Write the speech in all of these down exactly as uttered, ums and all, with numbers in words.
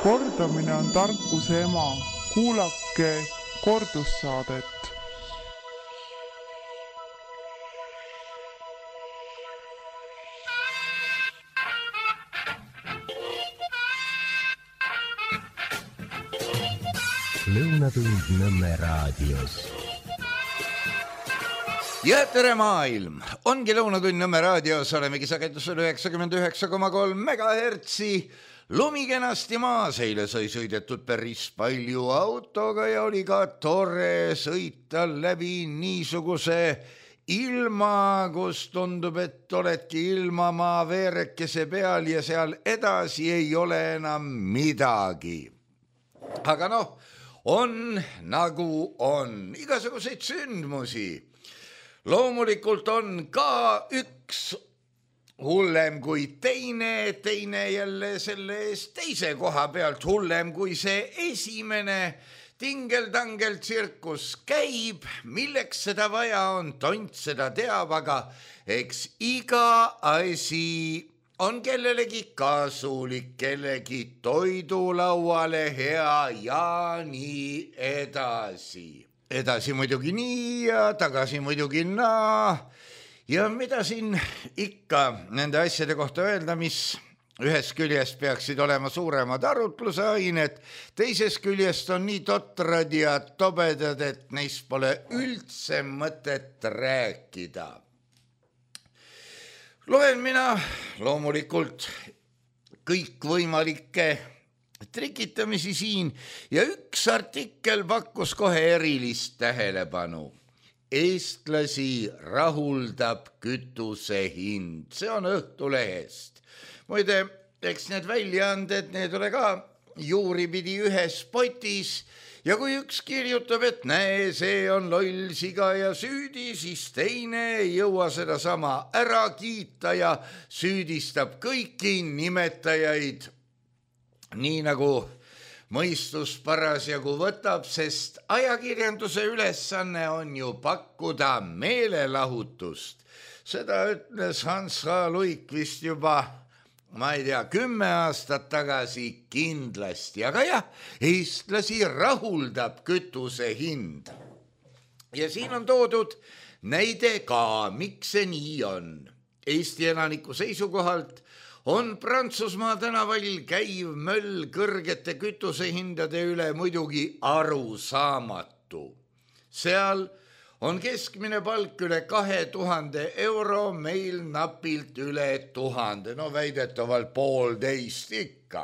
Kordamine on tarkuse ema. Kuulake kordussaadet. Lõunatund Nõmme raadios. Ja tere maailm! Ongi Lõunatund Nõmme raadios, olemegi sagedusel üheksakümmend üheksa koma kolm megahertsi. Lumi kenasti maas, eile sai sõidetud päris palju autoga ja oli ka tore sõita läbi niisuguse ilma, kus tundub, et oledki ilma maa veerekese peal ja seal edasi ei ole enam midagi. Aga noh, on nagu on, igasuguseid sündmusi. Loomulikult on ka üks hullem kui teine, teine jälle selle eest teise koha pealt hullem kui see esimene. Tingel-tangel tsirkus käib, milleks seda vaja on, tont seda teab, aga eks iga asi on kellelegi kasulik, kellegi toidulauale hea ja nii edasi. Edasi muidugi nii ja tagasi muidugi naa. Ja mida siin ikka nende asjade kohta öelda, mis ühest küljest peaksid olema suuremad arutluse ained, teises küljest on nii totrad ja tobedad, et neist pole üldse mõtet rääkida. Loen mina loomulikult kõikvõimalikke trikitamisi siin ja üks artikkel pakkus kohe erilist tähelepanu. Eestlasi rahuldab kütuse hind. See on Õhtulehest. Muide, eks need väljaanded, need ole ka juuripidi ühes potis. Ja kui üks kirjutab, et näe, see on loll siga ja süüdi, siis teine ei jõua seda sama ära kiita ja süüdistab kõiki nimetajaid, nii nagu mõistus parasjagu võtab, sest ajakirjanduse ülesanne on ju pakkuda meelelahutust. Seda ütles Hans H. Luik vist juba, ma ei tea, kümme aastat tagasi kindlasti, aga jah, eestlasi rahuldab kütuse hind. Ja siin on toodud näide ka, miks see nii on. Eesti elaniku seisukohalt on Prantsusmaa tänaval käiv möll kõrgete kütusehindade üle muidugi arusaamatu. Seal on keskmine palk üle kahe tuhande euro, meil napilt üle tuhande, no väidetavalt poolteist ikka.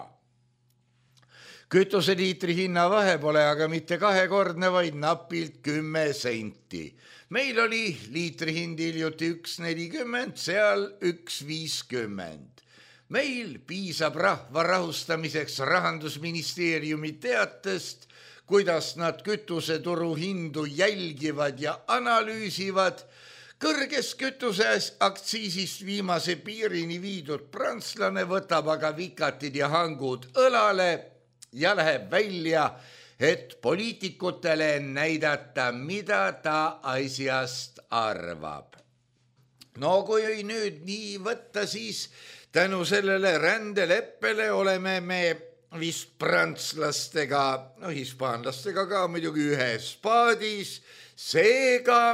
Kütuseliitri hinna vahe pole aga mitte kahekordne, vaid napilt kümme senti. Meil oli liitri hind hiljuti üks nelikümmend, seal üks viiskümmend. Meil piisab rahva rahustamiseks Rahandusministeeriumi teatest, kuidas nad kütuseturu hindu jälgivad ja analüüsivad. Kõrges kütuse aktsiisist viimase piirini viidud prantslane võtab aga vikatid ja hangud õlale ja läheb välja, et poliitikutele näidata, mida ta asjast arvab. No kui nüüd nii võtta, siis tänu sellele rändeleppele oleme me vist prantslastega, no hispaanlastega ka muidugi ühes paadis, seega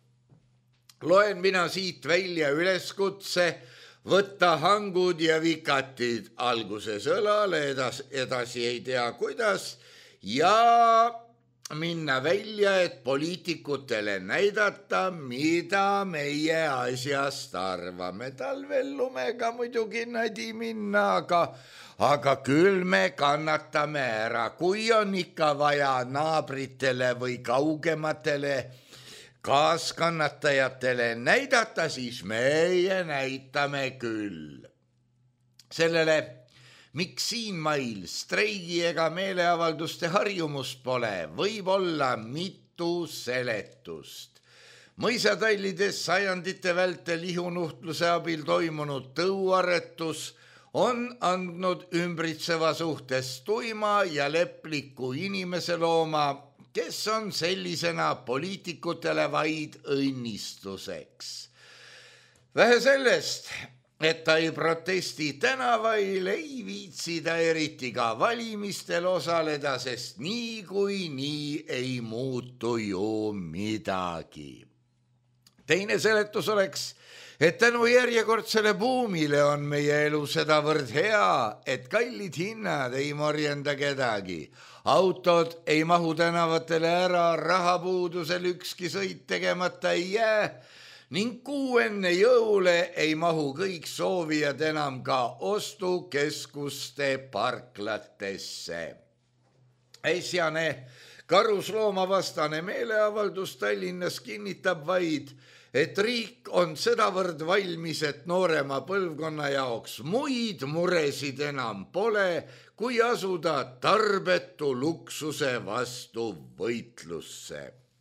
loen mina siit välja üleskutse võtta hangud ja vikatid alguses õlale, edas, edasi ei tea kuidas, ja minna välja, et poliitikutele näidata, mida meie asjast arvame. Talvel lumega muidugi nadi minna, aga, aga küll me kannatame ära. Kui on ikka vaja naabritele või kaugematele kaaskannatajatele näidata, siis meie näitame küll. Sellele miks siin mail streigi ega meeleavalduste harjumust pole, võib olla mitu seletust. Mõisatallides sajandite vältel ihunuhtluse abil toimunud tõuaretus on andnud ümbritseva suhtes tuima ja lepliku inimese looma, kes on sellisena poliitikutele vaid õnnistuseks. Vähe sellest, et ta ei protesti tänavail, ei viitsi ta eriti ka valimistel osaleda, sest niikuinii ei muutu ju midagi. Teine seletus oleks, et tänu järjekordsele buumile on meie elu sedavõrd hea, et kallid hinnad ei morjenda kedagi. Autod ei mahu tänavatele ära, rahapuudusel ükski sõit tegemata ei jää ning kuu enne jõule ei mahu kõik soovijad enam ka ostukeskuste parklatesse. Äsjane karusloomavastane meeleavaldus Tallinnas kinnitab vaid, et riik on sedavõrd valmis, et noorema põlvkonna jaoks muid muresid enam pole, kui asuda tarbetu luksuse vastu võitlusse.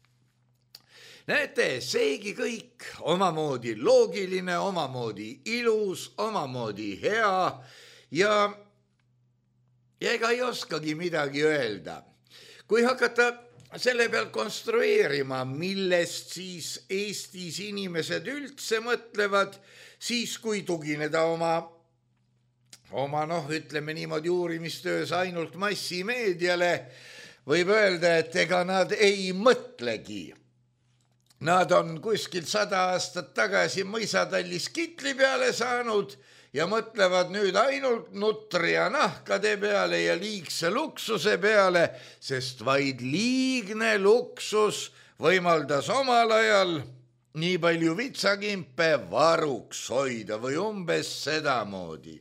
Näete, seegi kõik omamoodi loogiline, omamoodi ilus, omamoodi hea ja, ja ega ei oskagi midagi öelda. Kui hakata selle peal konstrueerima, millest siis Eestis inimesed üldse mõtlevad, siis kui tugineda oma, oma noh, ütleme niimoodi uurimistöös ainult massimeediale, võib öelda, et ega nad ei mõtlegi. Nad on kuskil sada aastat tagasi mõisatallis kitli peale saanud ja mõtlevad nüüd ainult nutri ja nahkade peale ja liigse luksuse peale, sest vaid liigne luksus võimaldas omal ajal nii palju vitsakimpe varuks hoida või umbes sedamoodi.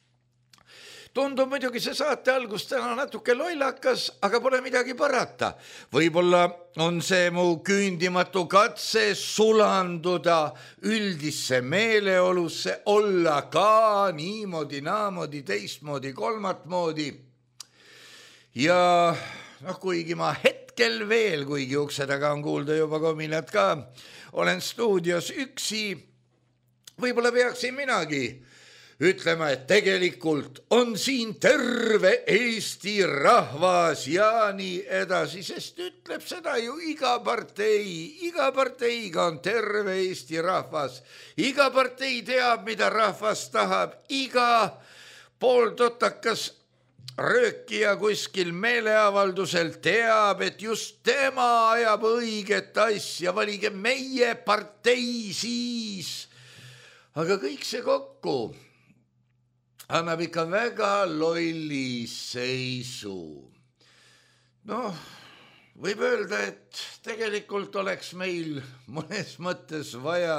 Tundub muidugi see saate algus täna natuke lollakas, aga pole midagi parata. Võib-olla on see mu küündimatu katse sulanduda üldisse meeleolusse, olla ka niimoodi, naamoodi, teistmoodi, kolmatmoodi. Ja noh, kuigi ma hetkel veel, kuigi ukse taga on kuulda juba kominat ka, olen stuudios üksi, võib-olla peaksin minagi ütlema, et tegelikult on siin terve Eesti rahvas ja nii edasi, sest ütleb seda ju iga partei, iga parteiga on terve Eesti rahvas, iga partei teab, mida rahvas tahab, iga pooltotakas röökija kuskil meeleavaldusel teab, et just tema ajab õiget asja, valige meie partei siis. Aga kõik see kokku annab ikka väga lolli seisu. Noh, võib öelda, et tegelikult oleks meil mõnes mõttes vaja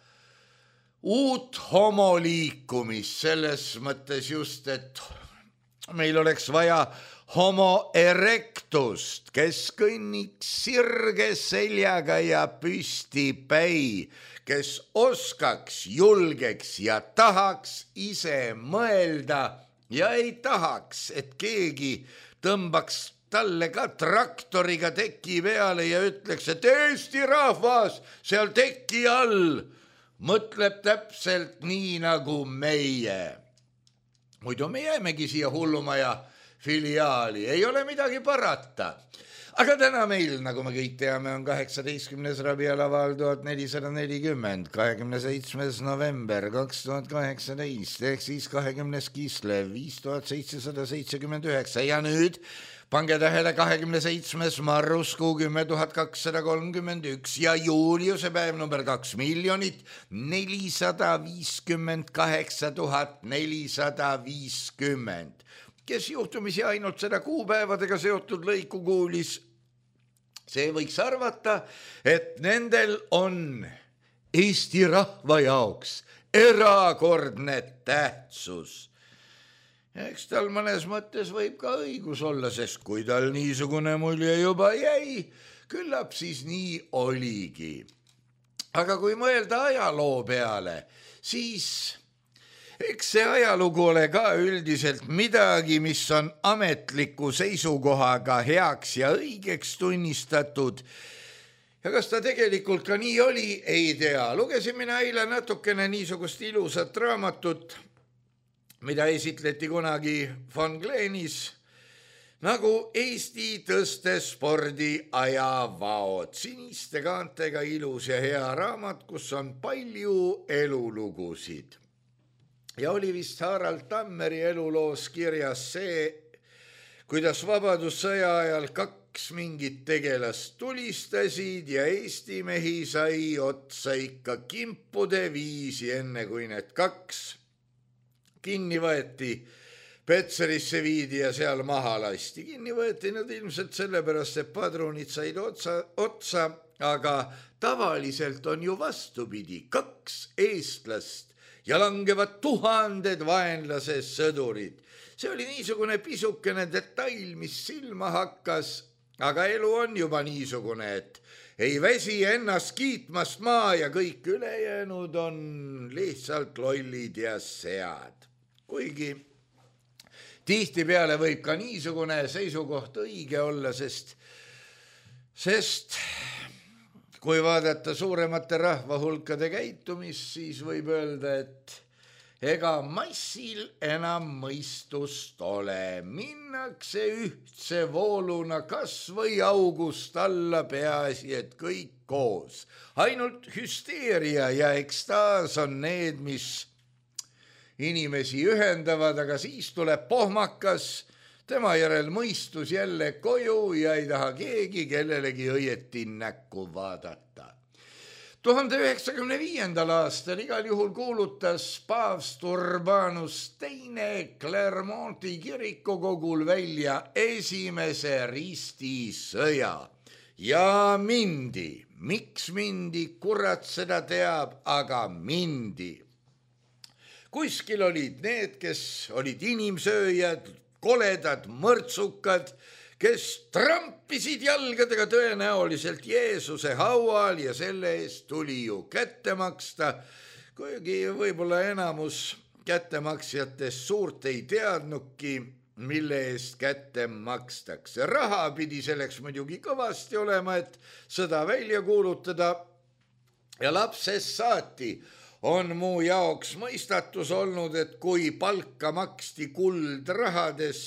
uut homoliikumist, selles mõttes just, et meil oleks vaja homo erectust, kes kõnniks sirge seljaga ja püsti päi, kes oskaks, julgeks ja tahaks ise mõelda ja ei tahaks, et keegi tõmbaks talle ka traktoriga teki peale ja ütleks, et Eesti rahvas seal teki all mõtleb täpselt nii nagu meie. Muidu me jäämegi siia hullumaja filiaali, ei ole midagi parata. Aga täna meil, nagu me kõik teame, on kaheksateistkümnes rabialaval tuhat nelisada nelikümmend, kahekümne seitsmes november kaks tuhat kaheksateist, ehk siis kahekümnes Kislev viis tuhat seitsesada seitsekümmend üheksa ja nüüd pange tähele kahekümne seitsmes marruskuu kümme tuhat kakssada kolmkümmend üks ja Juliuse päev number kaks miljonit nelisada viiskümmend kaheksa tuhat nelisada viiskümmend. Kes juhtumisi ainult seda kuupäevadega seotud lõiku kuulis, see võiks arvata, et nendel on Eesti rahva jaoks erakordne tähtsus. Eks tal mõnes mõttes võib ka õigus olla, sest kui tal niisugune mulje juba jäi, küllap siis nii oligi. Aga kui mõelda ajaloo peale, siis eks see ajalugu ole ka üldiselt midagi, mis on ametliku seisukohaga heaks ja õigeks tunnistatud. Ja kas ta tegelikult ka nii oli, ei tea. Lugesin mina eile natukene niisugust ilusat raamatut, mida esitleti kunagi von Glenis, nagu Eesti tõstespordi ajavaod. Siniste kaantega ilus ja hea raamat, kus on palju elulugusid. ja oli vist Harald Tammeri eluloos kirjas see, kuidas vabadussõja ajal kaks mingit tegelast tulistasid ja Eesti mehi sai otsa ikka kimpude viisi, enne kui need kaks kinni võeti, Petserisse viidi ja seal maha lasti. Kinni võeti nad ilmselt sellepärast, et padrunid said otsa, otsa, aga tavaliselt on ju vastupidi, kaks eestlast ja langevad tuhanded vaenlase sõdurid. See oli niisugune pisukene detail, mis silma hakkas, aga elu on juba niisugune, et ei väsi ennast kiitmast maa ja kõik ülejäänud on lihtsalt lollid ja sead. Kuigi tihtipeale võib ka niisugune seisukoht õige olla, sest, sest kui vaadata suuremate rahvahulkade käitumist, siis võib öelda, et ega massil enam mõistust ole. Minnakse ühtse vooluna kas või august alla, peaasi, et kõik koos. Ainult hüsteeria ja ekstaas on need, mis inimesi ühendavad, aga siis tuleb pohmakas, tema järel mõistus jälle koju ja ei taha keegi kellelegi õieti näkku vaadata. tuhande üheksakümne viiendal aastal igal juhul kuulutas paavst Urbanus teine Clermonti kirikukogul välja esimese ristisõja ja mindi. Miks mindi, kurat seda teab, aga mindi. Kuskil olid need, kes olid inimsööjad, koledad, mõrtsukad, kes trampisid jalgadega tõenäoliselt Jeesuse haual ja selle eest tuli ju kätte maksta, kuigi võib-olla enamus kättemaksjatest suurt ei teadnudki, mille eest kätte makstakse. Raha pidi selleks muidugi kõvasti olema, et sõda välja kuulutada ja lapsest saati on muu jaoks mõistatus olnud, et kui palka maksti kuldrahades,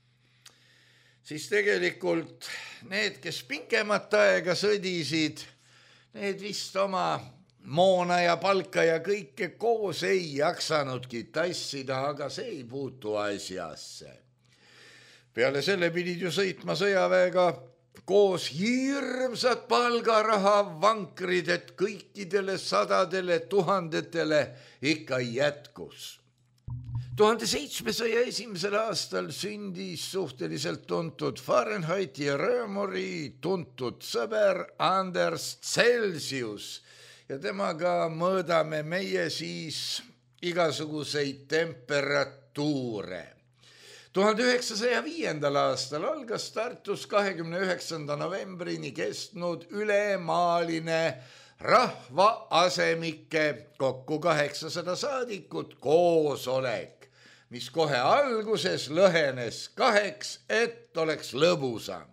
siis tegelikult need, kes pikemat aega sõdisid, need vist oma moona ja palka ja kõike koos ei jaksanudki tassida, aga see ei puutu asjasse. Peale selle pidid ju sõitma sõjaväega koos hirmsad palgaraha vankrid, et kõikidele sadadele tuhandetele ikka jätkus. tuhande seitsmesaja esimesel aastal sündis suhteliselt tuntud Fahrenheiti ja Römori tuntud sõber Anders Celsius ja temaga mõõdame meie siis igasuguseid temperatuure. tuhande üheksasaja viiendal aastal algas Tartus kahekümne üheksanda novembrini kestnud ülemaaline rahva asemike kokku kaheksasada saadikut koosolek, mis kohe alguses lõhenes kaheks, et oleks lõbusam.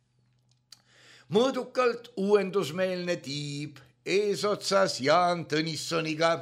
Mõõdukalt uuendusmeelne tiib eesotsas Jaan Tõnissoniga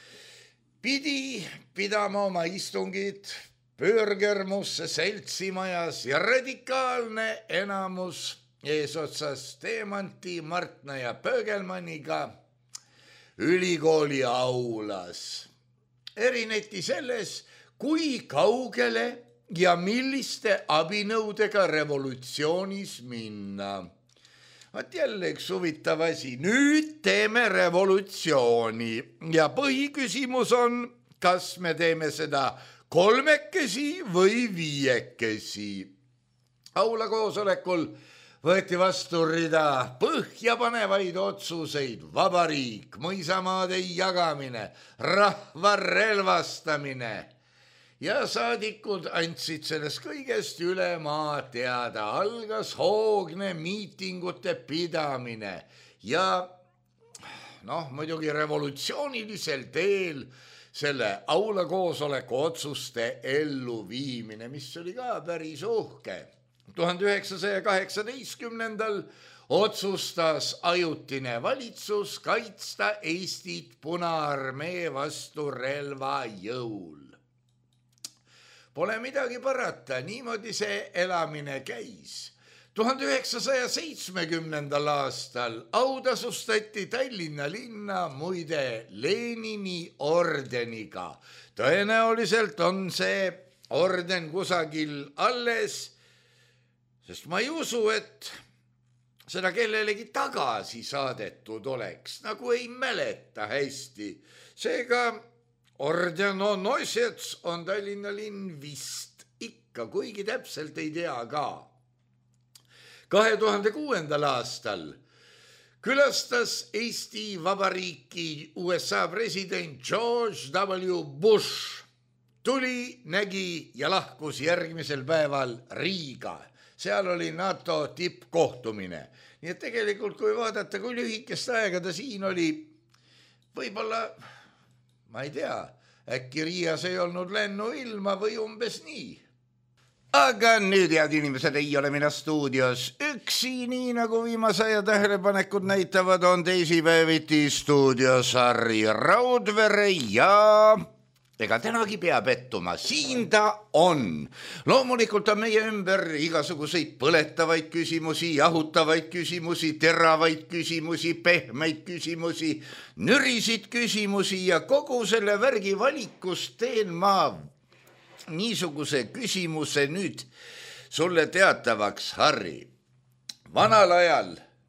pidi pidama oma istungid Pöörgermusse seltsimajas ja radikaalne enamus eesotsas Teemanti, Martna ja Pöögelmanniga ülikooli aulas. Erineti selles, kui kaugele ja milliste abinõudega revolutsioonis minna. Vaat jälle üks huvitav asi, nüüd teeme revolutsiooni ja põhiküsimus on, kas me teeme seda kolmekesi või viiekesi. Aula koosolekul võeti vastu rida põhjapanevaid otsuseid, vabariik, mõisamaade jagamine, rahva relvastamine ja saadikud andsid sellest kõigest üle maa teada. Algas hoogne miitingute pidamine ja noh, muidugi revolutsioonilisel teel selle aula koosoleku otsuste elluviimine, mis oli ka päris uhke. tuhande üheksasaja kaheksateistkümnendal otsustas ajutine valitsus kaitsta Eestit Punaarmee vastu relvajõul. Pole midagi parata, niimoodi see elamine käis. tuhande üheksasaja seitsmekümnendal aastal autasustati Tallinna linna muide Lenini ordeniga. Tõenäoliselt on see orden kusagil alles, sest ma ei usu, et seda kellelegi tagasi saadetud oleks, nagu ei mäleta hästi. Seega orden on osjets on Tallinna linn vist ikka, kuigi täpselt ei tea ka. kahe tuhande kuuendal aastal külastas Eesti Vabariiki U S A president George W. Bush. Tuli, nägi ja lahkus järgmisel päeval Riiga. Seal oli NATO tippkohtumine. Nii et tegelikult, kui vaadata, kui lühikest aega ta siin oli, võib-olla, ma ei tea, äkki Riias ei olnud lennu ilma või umbes nii. Aga nüüd, head inimesed, ei ole mina stuudios üksi, nii nagu viimase aja tähelepanekud näitavad, on teisipäeviti stuudios Harri Raudvere ja ega tänagi peab ettuma, siin ta on. Loomulikult on meie ümber igasuguseid põletavaid küsimusi, jahutavaid küsimusi, teravaid küsimusi, pehmeid küsimusi, nürisid küsimusi ja kogu selle värgi valikust teen ma niisuguse küsimuse nüüd sulle teatavaks, Harri. Vanal ajal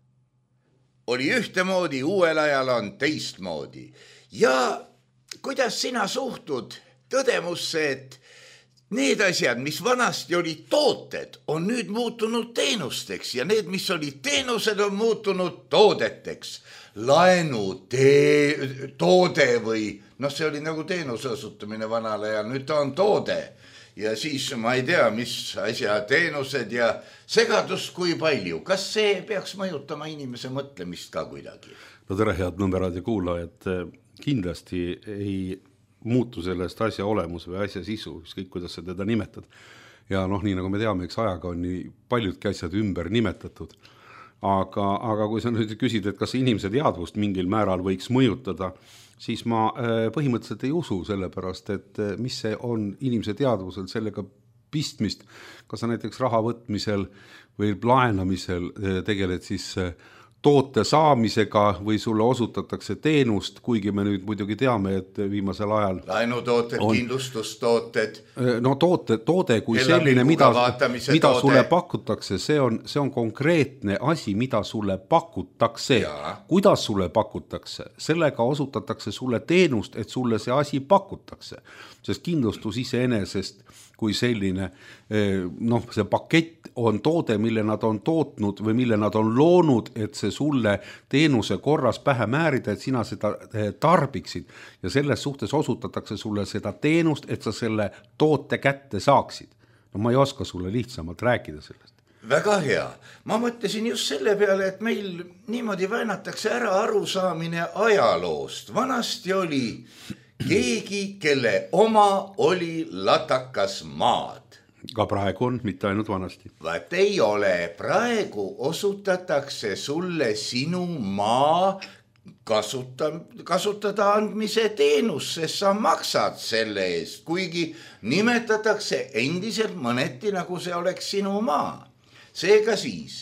oli ühtemoodi, uuel ajal on teistmoodi. Ja kuidas sina suhtud tõdemusse, et need asjad, mis vanasti olid tooted, on nüüd muutunud teenusteks ja need, mis olid teenused, on muutunud toodeteks. Laenu tee, toode või, noh, see oli nagu teenuse osutamine vanal ajal, nüüd ta on toode. Ja siis ma ei tea, mis asja teenused ja segadust kui palju. Kas see peaks mõjutama inimese mõtlemist ka kuidagi? No tere, head Nõmmeraadio kuulajad, kindlasti ei muutu sellest asja olemus või asja sisu, ükskõik kuidas sa teda nimetad. Ja noh, nii nagu me teame, eks ajaga on nii paljudki asjad ümber nimetatud. Aga, aga kui sa nüüd küsid, et kas inimese teadvust mingil määral võiks mõjutada, siis ma põhimõtteliselt ei usu sellepärast, et mis see on inimese teadvusel sellega pistmist, kas sa näiteks raha võtmisel või laenamisel tegeled siis toote saamisega või sulle osutatakse teenust, kuigi me nüüd muidugi teame, et viimasel ajal laenutooted, on, kindlustustooted. No toote, toode kui selline, mida, mida sulle pakutakse, see on, see on konkreetne asi, mida sulle pakutakse. Ja. Kuidas sulle pakutakse? Sellega osutatakse sulle teenust, et sulle see asi pakutakse. Sest kindlustus iseenesest kui selline, noh, see pakett on toode, mille nad on tootnud või mille nad on loonud, et see sulle teenuse korras pähe määrida, et sina seda tarbiksid ja selles suhtes osutatakse sulle seda teenust, et sa selle toote kätte saaksid. No ma ei oska sulle lihtsamalt rääkida sellest. Väga hea. Ma mõtlesin just selle peale, et meil niimoodi väinatakse ära arusaamine ajaloost. Vanasti oli keegi, kelle oma oli latakas maad. Ka praegu on, mitte ainult vanasti. Vaat ei ole. Praegu osutatakse sulle sinu maa kasuta, kasutada andmise teenus, sest sa maksad selle eest, kuigi nimetatakse endiselt mõneti, nagu see oleks sinu maa. Seega siis,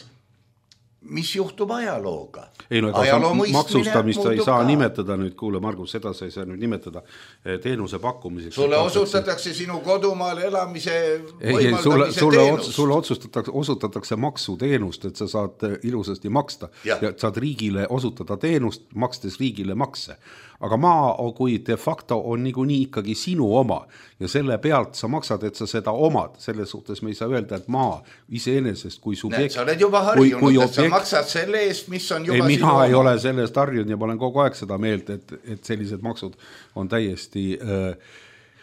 mis juhtub ajalooga? Ei no ega maksustamist ei saa ka nimetada nüüd, kuule Margus, seda sa ei saa nüüd nimetada teenuse pakkumiseks. Sulle osutatakse sinu kodumaal elamise võimaldamise sulle, sulle teenus. Sulle osutatakse, osutatakse maksuteenust, et sa saad ilusasti maksta ja, ja saad riigile osutada teenust, makstes riigile makse. Aga maa, kui de facto on niikuinii ikkagi sinu oma ja selle pealt sa maksad, et sa seda omad. Selles suhtes me ei saa öelda, et maa iseenesest kui subjekt. Näed, sa oled juba harjunud, kui, kui objekt, et sa maksad selle eest, mis on juba ei, sinu oma. Mina ei oma. ole sellest harjunud ja ma olen kogu aeg seda meelt, et, et sellised maksud on täiesti äh,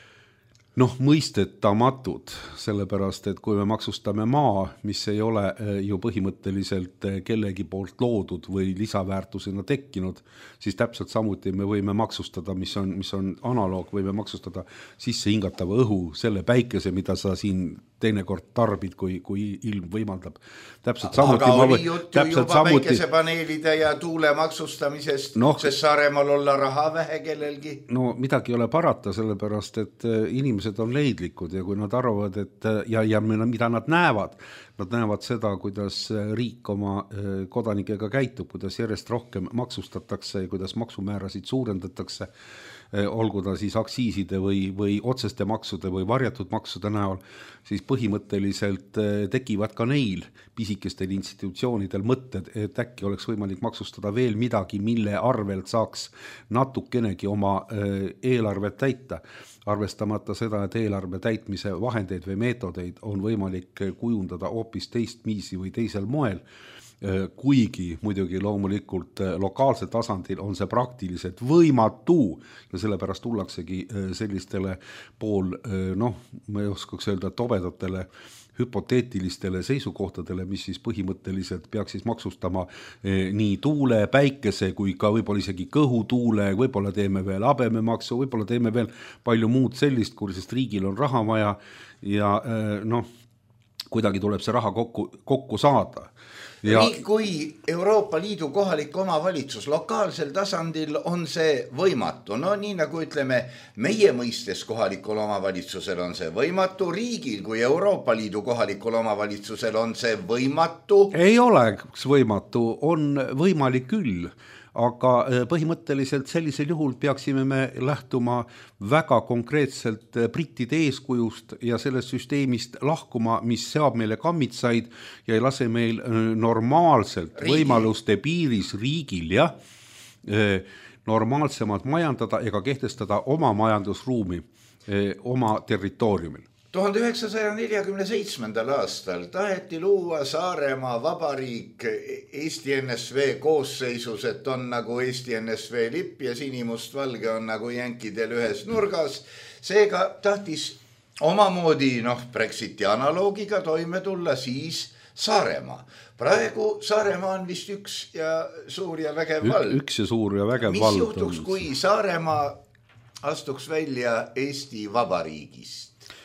noh, mõistetamatud, sellepärast, et kui me maksustame maa, mis ei ole ju põhimõtteliselt kellegi poolt loodud või lisaväärtusena tekkinud, siis täpselt samuti me võime maksustada, mis on, mis on analoog, võime maksustada sisse hingatava õhu, selle päikese, mida sa siin teinekord tarbid, kui, kui ilm võimaldab. Täpselt samuti, aga oli või, juttu juba samuti... päikesepaneelide ja tuule maksustamisest, no, sest Saaremaal olla raha vähe kellelgi. No midagi ei ole parata, sellepärast, et inimesed on leidlikud ja kui nad arvavad, et ja, ja mida nad näevad, nad näevad seda, kuidas riik oma kodanikega käitub, kuidas järjest rohkem maksustatakse ja kuidas maksumäärasid suurendatakse, olgu ta siis aksiiside või, või otseste maksude või varjatud maksude näol, siis põhimõtteliselt tekivad ka neil pisikestel institutsioonidel mõtted, et äkki oleks võimalik maksustada veel midagi, mille arvelt saaks natukenegi oma eelarvet täita. Arvestamata seda, et eelarve täitmise vahendeid või meetodeid on võimalik kujundada hoopis teistviisi või teisel moel, kuigi muidugi loomulikult lokaalsel tasandil on see praktiliselt võimatu ja sellepärast tullaksegi sellistele pool, noh, ma ei oskaks öelda, tobedatele hüpoteetilistele seisukohtadele, mis siis põhimõtteliselt peaks siis maksustama nii tuule, päikese kui ka võib-olla isegi kõhutuule, võib-olla teeme veel habememaksu, võib-olla teeme veel palju muud sellist, kui sest riigil on raha vaja ja noh, kuidagi tuleb see raha kokku, kokku saada. Ja... Riik kui Euroopa Liidu kohalik omavalitsus lokaalsel tasandil on see võimatu. No nii nagu ütleme, meie mõistes kohalikul omavalitsusel on see võimatu, riigil kui Euroopa Liidu kohalikul omavalitsusel on see võimatu. Ei oleks võimatu, on võimalik küll. Aga põhimõtteliselt sellisel juhul peaksime me lähtuma väga konkreetselt brittide eeskujust ja sellest süsteemist lahkuma, mis seab meile kammitsaid ja ei lase meil normaalselt Riigi. Võimaluste piiris riigil ja normaalsemalt majandada ega kehtestada oma majandusruumi oma territooriumil. tuhande üheksasaja neljakümne seitsmendal aastal taheti luua Saaremaa vabariik Eesti N S V koosseisus, et on nagu Eesti N S V lipp ja sinimustvalge on nagu jänkidel ühes nurgas. Seega tahtis omamoodi noh, Brexiti analoogiga toime tulla siis Saaremaa. Praegu Saaremaa on vist üks ja suur ja vägev vald. Üks ja suur ja vägev Mis vald. Mis juhtuks, kui Saaremaa astuks välja Eesti vabariigist?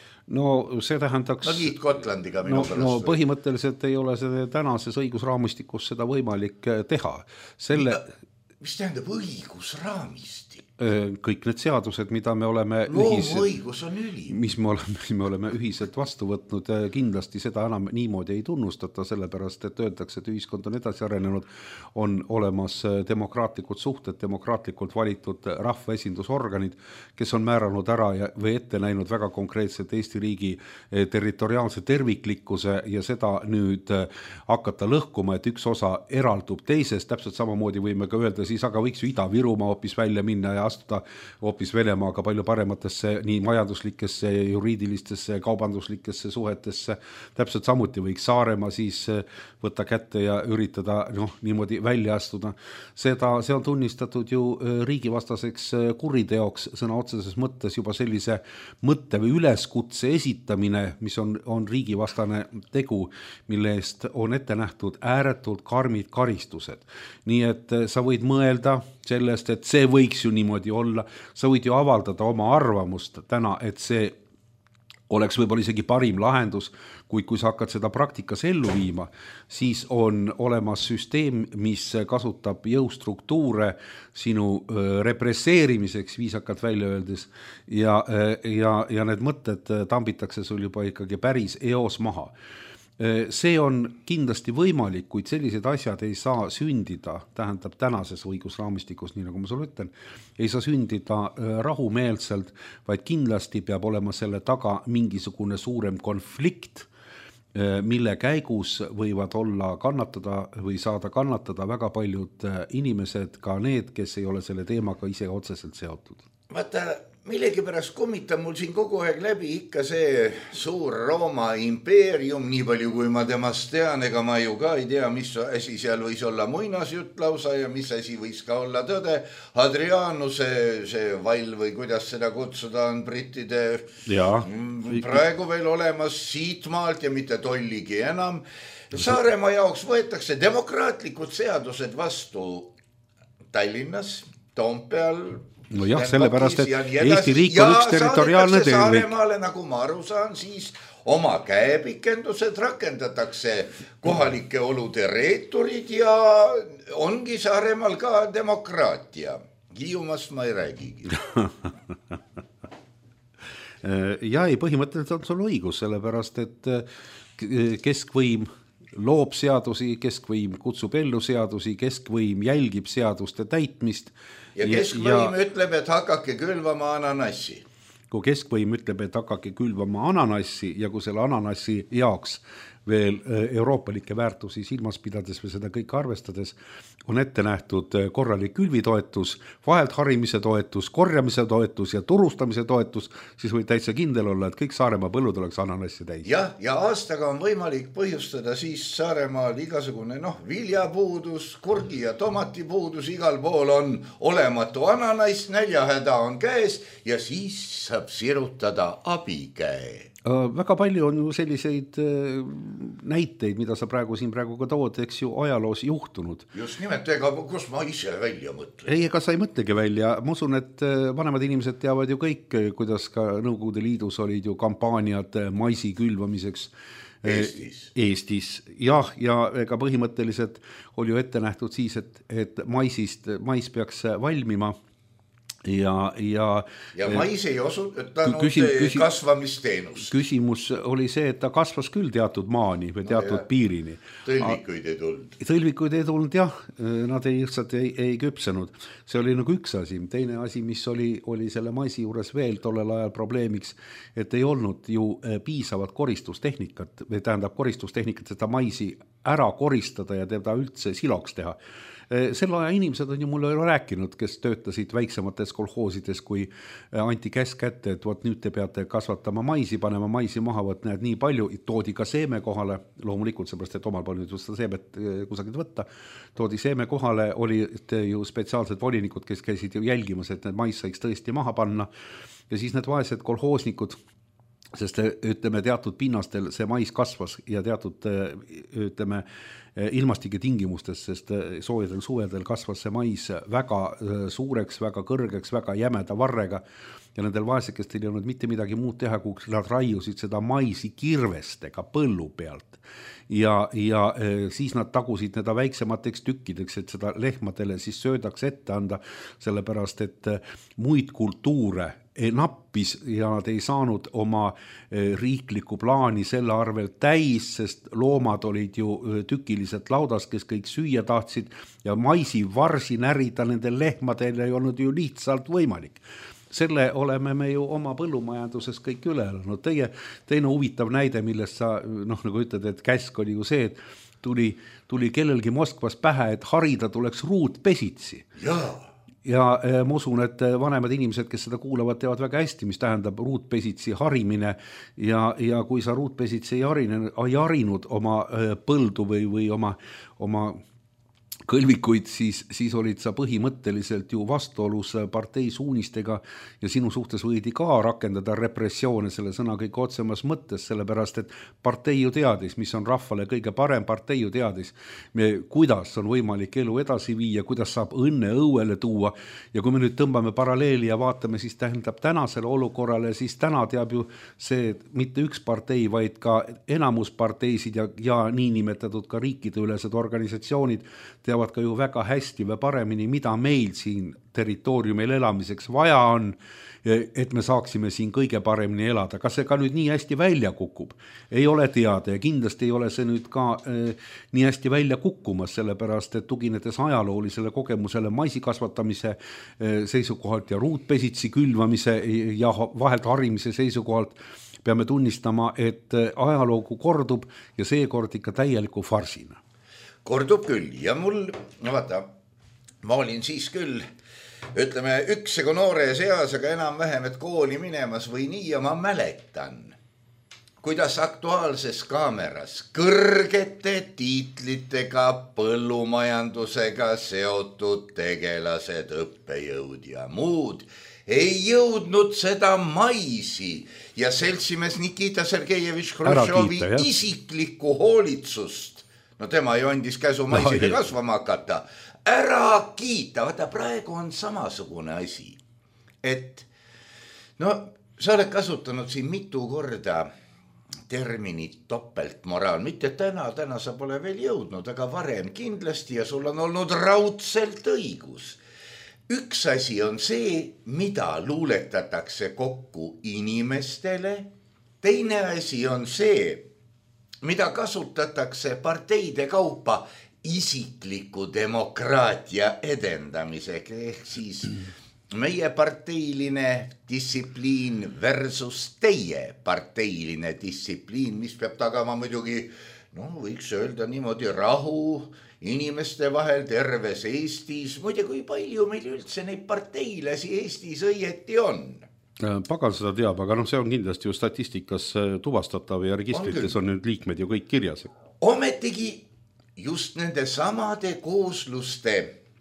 No see tähendaks... No liit Gotlandiga minu no, pärast. No põhimõtteliselt ei ole see tänases õigusraamistikus seda võimalik teha. Selle... Mis tähendab õigusraamistik? Kõik need seadused, mida me oleme loomuõigus on üli. Mis me oleme, me oleme ühiselt vastu võtnud, kindlasti seda enam niimoodi ei tunnustata, sellepärast, et öeldakse, et ühiskond on edasi arenenud, on olemas demokraatlikud suhted, demokraatlikult valitud rahvaesindusorganid, kes on määranud ära ja, või ette näinud väga konkreetselt Eesti riigi territoriaalse terviklikkuse ja seda nüüd hakata lõhkuma, et üks osa eraldub teisest, täpselt samamoodi võime ka öelda, siis aga võiks ju Ida-Virumaa hoopis välja minna ja astuda hoopis Venemaaga palju parematesse nii majanduslikesse, juriidilistesse, kaubanduslikesse suhetesse. Täpselt samuti võiks Saaremaa siis võtta kätte ja üritada noh, niimoodi välja astuda. Seda, see on tunnistatud ju riigivastaseks kuriteoks sõna otseses mõttes juba sellise mõtte või üleskutse esitamine, mis on, on riigivastane tegu, mille eest on ette nähtud ääretult karmid karistused. Nii et sa võid mõelda sellest, et see võiks ju niimoodi olla. Sa võid ju avaldada oma arvamust täna, et see oleks võib-olla isegi parim lahendus, kuid kui sa hakkad seda praktikas ellu viima, siis on olemas süsteem, mis kasutab jõustruktuure sinu represseerimiseks, viisakalt välja öeldes, ja, ja, ja need mõtted tambitakse sul juba ikkagi päris eos maha. See on kindlasti võimalik, kuid sellised asjad ei saa sündida, tähendab tänases õigusraamistikus, nii nagu ma sulle ütlen, ei saa sündida rahumeelselt, vaid kindlasti peab olema selle taga mingisugune suurem konflikt, mille käigus võivad olla kannatada või saada kannatada väga paljud inimesed, ka need, kes ei ole selle teemaga ise otseselt seotud. Vaata, millegi pärast kummitab mul siin kogu aeg läbi ikka see suur Rooma impeerium, nii palju kui ma temast tean, ega ma ju ka ei tea, mis asi seal võis olla muinasjutt lausa ja mis asi võis ka olla tõde. Hadrianuse see vall või kuidas seda kutsuda on brittide ja. Praegu veel olemas siit maalt ja mitte tolligi enam. Saaremaa jaoks võetakse demokraatlikud seadused vastu Tallinnas, Toompeal, no jah, sellepärast, et Eesti riik on üks territoriaalne tervik. Saaremaale, nagu ma aru saan, siis oma käepikendused rakendatakse kohalike olude reeturid ja ongi Saaremaal ka demokraatia. Hiiumast ma ei räägigi. Ja ei, põhimõtteliselt on sul õigus, sellepärast, et keskvõim loob seadusi, keskvõim kutsub ellu seadusi, keskvõim jälgib seaduste täitmist. Ja keskvõim ja, ütleb, et hakake külvama ananassi. Kui keskvõim ütleb, et hakake külvama ananassi ja kui selle ananassi jaoks veel euroopalikke väärtusi silmas pidades või seda kõik arvestades, on ette nähtud korralik külvitoetus, vahelt harimise toetus, korjamise toetus ja turustamise toetus, siis võib täitsa kindel olla, et kõik Saaremaa põllud oleks ananassi täis. Jah, ja aastaga on võimalik põhjustada siis Saaremaal igasugune noh, viljapuudus, kurgi ja tomatipuudus, igal pool on olematu ananass, näljahäda on käes ja siis saab sirutada abikäe. Väga palju on ju selliseid näiteid, mida sa praegu siin praegu ka tood, eks ju ajaloos juhtunud. Just nimelt, ega kus ma ise välja mõtlen. Ei, ega sa ei mõtlegi välja. Ma usun, et vanemad inimesed teavad ju kõik, kuidas ka Nõukogude Liidus olid ju kampaaniad maisi külvamiseks Eestis. Eestis. Jah, ja ega põhimõtteliselt oli ju ette nähtud siis, et, et maisist, mais peaks valmima. Ja, ja, ja mais ei osutanud küsim, küsim, kasvamisteenust. Küsimus oli see, et ta kasvas küll teatud maani või teatud no piirini. Tõlvikuid ei tulnud. Tõlvikuid ei tulnud, jah. Nad ei, ei, ei küpsenud. See oli nagu üks asi. Teine asi, mis oli, oli selle maisi juures veel tollel ajal probleemiks, et ei olnud ju piisavat koristustehnikat, või tähendab koristustehnikat, seda maisi ära koristada ja teda üldse siloks teha. Selle aja inimesed on ju mulle rääkinud, kes töötasid väiksemates kolhoosides, kui anti käsk kätte, et võt, nüüd te peate kasvatama maisi, panema maisi maha, võt näed nii palju, toodi ka seeme kohale, loomulikult seepärast, et omal palju seda seemet kusagilt võtta, toodi seeme kohale, oli ju spetsiaalsed volinikud, kes käisid ju jälgimas, et need mais saiks tõesti maha panna ja siis need vaesed kolhoosnikud, sest ütleme teatud pinnastel see mais kasvas ja teatud ütleme ilmastike tingimustes, sest soojadel suvedel kasvas see mais väga suureks, väga kõrgeks, väga jämeda varrega ja nendel vaesekestel ei olnud mitte midagi muud teha, kui nad raiusid seda maisi kirvestega põllu pealt ja, ja siis nad tagusid neda väiksemateks tükkideks, et seda lehmadele siis söödaks ette anda, sellepärast et muid kultuure nappis ja nad ei saanud oma riikliku plaani selle arvel täis, sest loomad olid ju tükiliselt laudas, kes kõik süüa tahtsid ja maisi varsi närida nendel lehmadel ei olnud ju lihtsalt võimalik. Selle oleme me ju oma põllumajanduses kõik üle elanud. Teie, teine huvitav näide, millest sa noh, nagu ütled, et käsk oli ju see, et tuli, tuli kellelgi Moskvas pähe, et harida tuleks ruutpesitsi. Jaa. Ja ma usun, et vanemad inimesed, kes seda kuulavad, teavad väga hästi, mis tähendab ruutpesitsi harimine ja, ja kui sa ruutpesitsi ei, harine, ei harinud oma põldu või, või oma, oma kõlvikuid, siis, siis olid sa põhimõtteliselt ju vastuolus partei suunistega ja sinu suhtes võidi ka rakendada repressioone selle sõna kõik otsemas mõttes, sellepärast et partei ju teadis, mis on rahvale kõige parem, partei ju teadis, kuidas on võimalik elu edasi viia, kuidas saab õnne õuele tuua ja kui me nüüd tõmbame paralleeli ja vaatame, siis tähendab tänasele olukorrale, siis täna teab ju see mitte üks partei, vaid ka enamus parteisid ja, ja niinimetatud ka riikideülesed organisatsioonid teavad ka ju väga hästi või paremini, mida meil siin territooriumil elamiseks vaja on, et me saaksime siin kõige paremini elada. Kas see ka nüüd nii hästi välja kukub? Ei ole teada ja kindlasti ei ole see nüüd ka eh, nii hästi välja kukkumas, sellepärast, et tuginedes ajaloolisele kogemusele maisi kasvatamise eh, seisukohalt ja ruutpesitsi külvamise ja vahelt harimise seisukohalt peame tunnistama, et ajaloogu kordub ja seekord ikka täieliku farsina. Kordub küll ja mul, no vaata, ma olin siis küll, ütleme, üks ega noore seas, aga enam vähem, et kooli minemas või nii ja ma mäletan, kuidas aktuaalses kaameras kõrgete tiitlitega põllumajandusega seotud tegelased, õppejõud ja muud ei jõudnud seda maisi ja seltsimees Nikita Sergejevich Khrushchevi isiklikku hoolitsust. No tema ju andis käsu maisile kasvama hakata. Ära kiita, vaata praegu on samasugune asi. et no sa oled kasutanud siin mitu korda terminit topeltmoraal, mitte täna, täna sa pole veel jõudnud, aga varem kindlasti ja sul on olnud raudselt õigus. Üks asi on see, mida luuletatakse kokku inimestele, teine asi on see, mida kasutatakse parteide kaupa isikliku demokraatia edendamisega, ehk siis meie parteiline distsipliin versus teie parteiline distsipliin, mis peab tagama muidugi, no võiks öelda niimoodi, rahu inimeste vahel terves Eestis. Muide, kui palju meil üldse neid parteilasi Eestis õieti on? Pagan seda teab, aga noh, see on kindlasti ju statistikas tuvastatav ja registrites on, on nüüd liikmed ju kõik kirjas. Ometigi just nende samade koosluste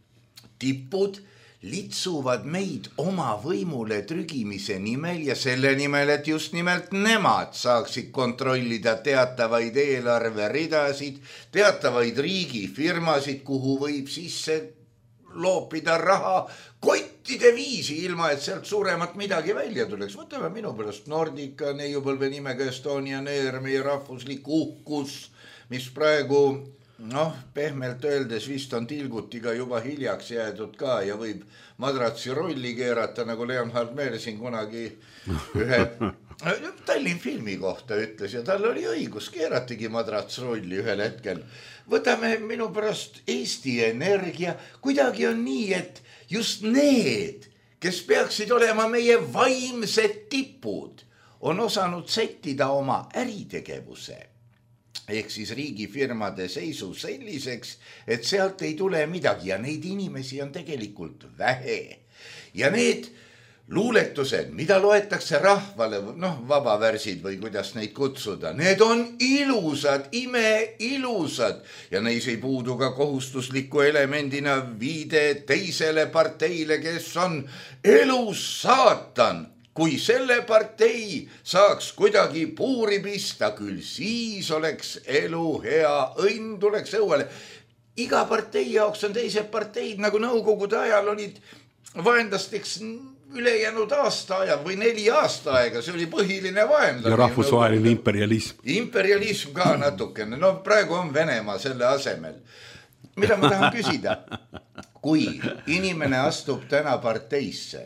tipud litsuvad meid oma võimule trügimise nimel ja selle nimel, et just nimelt nemad saaksid kontrollida teatavaid eelarveridasid, teatavaid riigifirmasid, kuhu võib sisse loopida raha kottide viisi, ilma et sealt suuremat midagi välja tuleks. Võtame minu pärast Nordica, neiupõlve nimega Estonian Air, meie rahvuslik uhkus, mis praegu noh, pehmelt öeldes vist on tilgutiga juba hiljaks jäädud ka ja võib madratsi rolli keerata, nagu Leonhard Mersing kunagi ühe Tallinn filmi kohta ütles ja tal oli õigus, keeratigi madrats rolli ühel hetkel. Võtame minu pärast Eesti Energia, kuidagi on nii, et just need, kes peaksid olema meie vaimsed tipud, on osanud settida oma äritegevuse ehk siis riigifirmade seisu selliseks, et sealt ei tule midagi ja neid inimesi on tegelikult vähe. Ja need luuletused, mida loetakse rahvale, noh, vabavärsid või kuidas neid kutsuda, need on ilusad, ime ilusad ja neis ei puudu ka kohustusliku elemendina viide teisele parteile, kes on elus saatan. Kui selle partei saaks kuidagi puuri pista, küll siis oleks elu hea, õnn tuleks õuele. Iga partei jaoks on teised parteid, nagu nõukogude ajal olid vaenlasteks ülejäänud aasta aja või neli aasta aega, see oli põhiline vaenlane. Ja rahvusvaheline imperialism. Imperialism ka natukene, no praegu on Venemaa selle asemel. Mida ma tahan küsida? Kui inimene astub täna parteisse,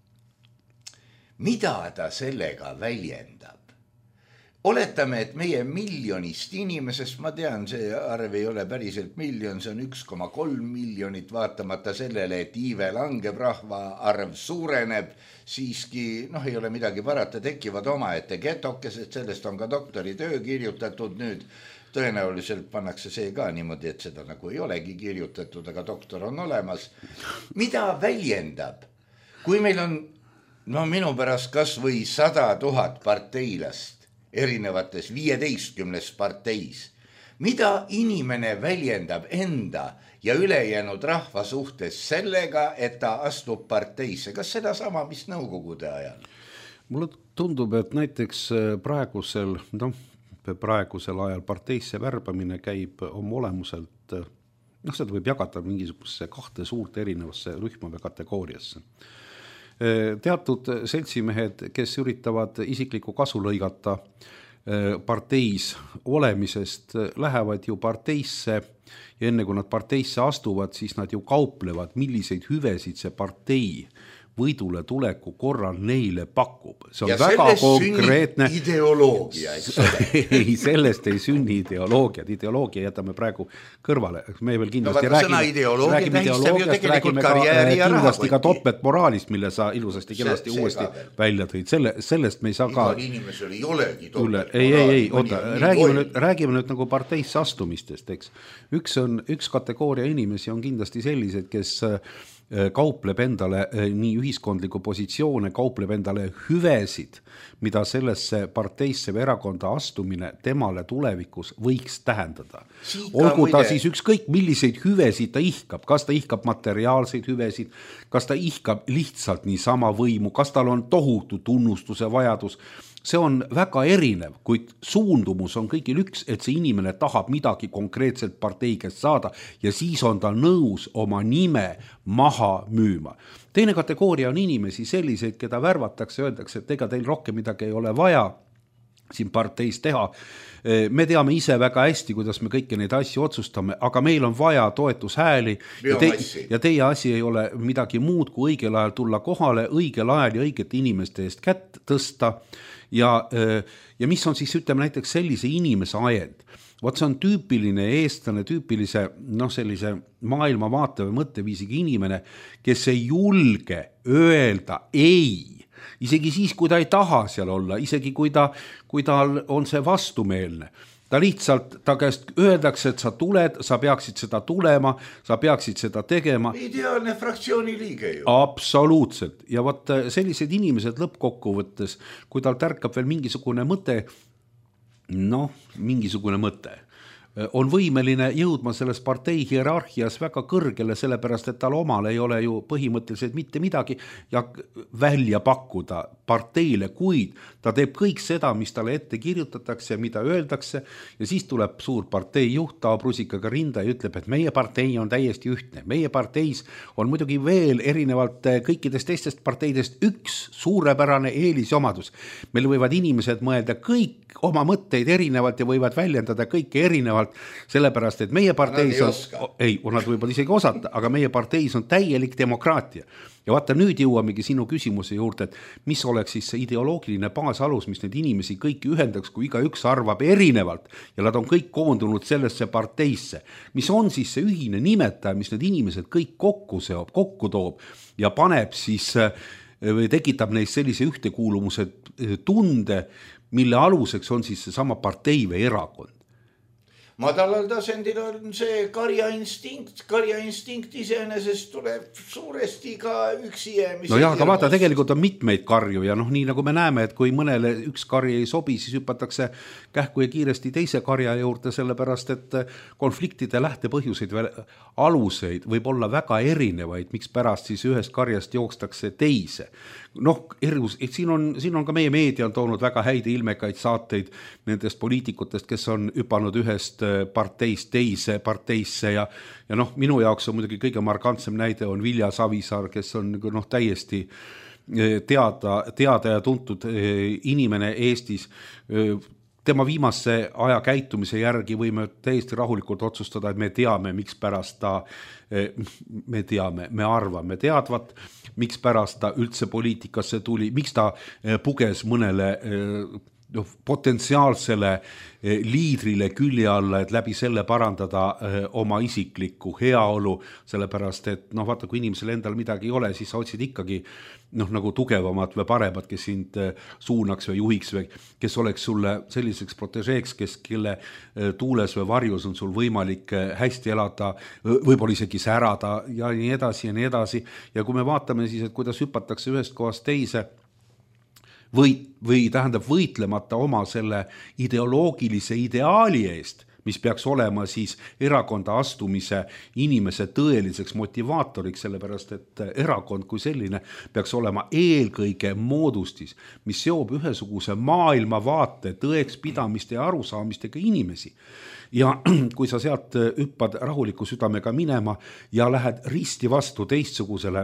mida ta sellega väljendab? Oletame, et meie miljonist inimesest, ma tean, see arv ei ole päriselt miljon, see on üks koma kolm miljonit, vaatamata sellele, et iive langeb, rahva arv suureneb, siiski, noh, ei ole midagi parata, tekivad omaette getokesed, sellest on ka doktoritöö kirjutatud nüüd, tõenäoliselt pannakse see ka niimoodi, et seda nagu ei olegi kirjutatud, aga doktor on olemas. Mida väljendab, kui meil on no minu pärast kas või sada tuhat parteilast erinevates viieteistkümnes parteis. Mida inimene väljendab enda ja ülejäänud rahva suhtes sellega, et ta astub parteisse? Kas seda sama, mis nõukogude ajal? Mulle tundub, et näiteks praegusel, noh, praegusel ajal parteisse värbamine käib oma olemuselt, noh, seda võib jagada mingisugusesse kahte suurt erinevasse rühma või kategooriasse. Teatud seltsimehed, kes üritavad isiklikku kasu lõigata parteis olemisest, lähevad ju parteisse ja enne kui nad parteisse astuvad, siis nad ju kauplevad, milliseid hüvesid see partei võidule tuleku korral neile pakub. See on ja väga konkreetne ideoloogia. ei, sellest ei sünni ideoloogiad. Ideoloogia jätame praegu kõrvale. Me veel kindlasti no, räägime, räägime ideoloogiast, räägime ka, kindlasti ka topetmoraalist, mille sa ilusasti kenasti see, uuesti see välja tõid. Selle, sellest me ei saa ka... Igal inimesel ei olegi topetmoraal. Ei, ei, ei, oota, räägime nüüd, räägime nüüd nagu parteisse astumistest, eks. Üks, on, üks kategooria inimesi on kindlasti sellised, kes kaupleb endale nii ühiskondliku positsioone, kaupleb endale hüvesid, mida sellesse parteisse või erakonda astumine temale tulevikus võiks tähendada. Olgu ta siis ükskõik milliseid hüvesid ta ihkab, kas ta ihkab materiaalseid hüvesid, kas ta ihkab lihtsalt niisama võimu, kas tal on tohutu tunnustuse vajadus, see on väga erinev, kuid suundumus on kõigil üks, et see inimene tahab midagi konkreetselt partei käest saada ja siis on ta nõus oma nime maha müüma. Teine kategooria on inimesi selliseid, keda värvatakse, öeldakse, et ega teil rohkem midagi ei ole vaja siin parteis teha. Me teame ise väga hästi, kuidas me kõiki neid asju otsustame, aga meil on vaja toetushääli ja, te, ja teie asi ei ole midagi muud, kui õigel ajal tulla kohale, õigel ajal ja õigete inimeste eest kätt tõsta. Ja, ja mis on siis, ütleme näiteks sellise inimese ajend? Vaat see on tüüpiline eestlane, tüüpilise noh, sellise maailmavaate või mõtteviisiga inimene, kes ei julge öelda ei. Isegi siis, kui ta ei taha seal olla, isegi kui ta, kui tal on see vastumeelne. Ta lihtsalt, ta käest öeldakse, et sa tuled, sa peaksid seda tulema, sa peaksid seda tegema. Ideaalne fraktsiooni liige ju. Absoluutselt. Ja vaat sellised inimesed lõppkokkuvõttes, kui tal tärkab veel mingisugune mõte, noh, mingisugune mõte, on võimeline jõudma selles partei hierarhias väga kõrgele, sellepärast, et tal omal ei ole ju põhimõtteliselt mitte midagi ja välja pakkuda parteile, kuid ta teeb kõik seda, mis talle ette kirjutatakse ja mida öeldakse ja siis tuleb suur partei juht, taab rusikaga rinda ja ütleb, et meie partei on täiesti ühtne. Meie parteis on muidugi veel erinevalt kõikidest teistest parteidest üks suurepärane eelisomadus. Meil võivad inimesed mõelda kõik oma mõtteid erinevalt ja võivad väljendada kõike erinevalt, sellepärast, et meie parteis on, ei, nad võivad isegi osata, aga meie parteis on täielik demokraatia. Ja vaata, nüüd jõuamegi sinu küsimuse juurde, et mis oleks siis see ideoloogiline baasalus, mis need inimesi kõiki ühendaks, kui iga üks arvab erinevalt ja nad on kõik koondunud sellesse parteisse. Mis on siis see ühine nimetaja, mis need inimesed kõik kokku seob, kokku toob ja paneb siis või tekitab neist sellise ühtekuulumuse tunde, mille aluseks on siis see sama partei või erakond. Madalal tasandil on see karjainstinkt, karjainstinkt iseenesest tuleb suuresti ka üksi jäämise. No jah, aga vaata, tegelikult on mitmeid karju ja noh, nii nagu me näeme, et kui mõnele üks karja ei sobi, siis hüpatakse kähku ja kiiresti teise karja juurde, sellepärast, et konfliktide lähtepõhjuseid või aluseid võib olla väga erinevaid, miks pärast siis ühest karjast jookstakse teise. Noh, erus, et siin on, siin on ka meie meedia on toonud väga häid ilmekaid saateid nendest poliitikutest, kes on hüpanud ühest parteist teise parteisse ja, ja noh, minu jaoks on muidugi kõige markantsem näide on Vilja Savisaar, kes on noh, täiesti teada, teada ja tuntud inimene Eestis. Tema viimase aja käitumise järgi võime täiesti rahulikult otsustada, et me teame, miks pärast ta, me teame, me arvame teadvat, miks pärast ta üldse poliitikasse tuli, miks ta puges mõnele potentsiaalsele liidrile külje alla, et läbi selle parandada oma isiklikku heaolu, sellepärast, et noh, vaata, kui inimesel endal midagi ei ole, siis sa otsid ikkagi noh, nagu tugevamat või paremat, kes sind suunaks või juhiks või kes oleks sulle selliseks protežeeks, kes kelle tuules või varjus on sul võimalik hästi elada, võib-olla isegi särada ja nii edasi ja nii edasi. Ja kui me vaatame siis, et kuidas hüpatakse ühest kohast teise, või, või tähendab võitlemata oma selle ideoloogilise ideaali eest, mis peaks olema siis erakonda astumise inimese tõeliseks motivaatoriks, sellepärast et erakond kui selline peaks olema eelkõige moodustis, mis seob ühesuguse maailmavaate, tõeks pidamiste ja arusaamistega inimesi. Ja kui sa sealt hüppad rahuliku südamega minema ja lähed risti vastu teistsugusele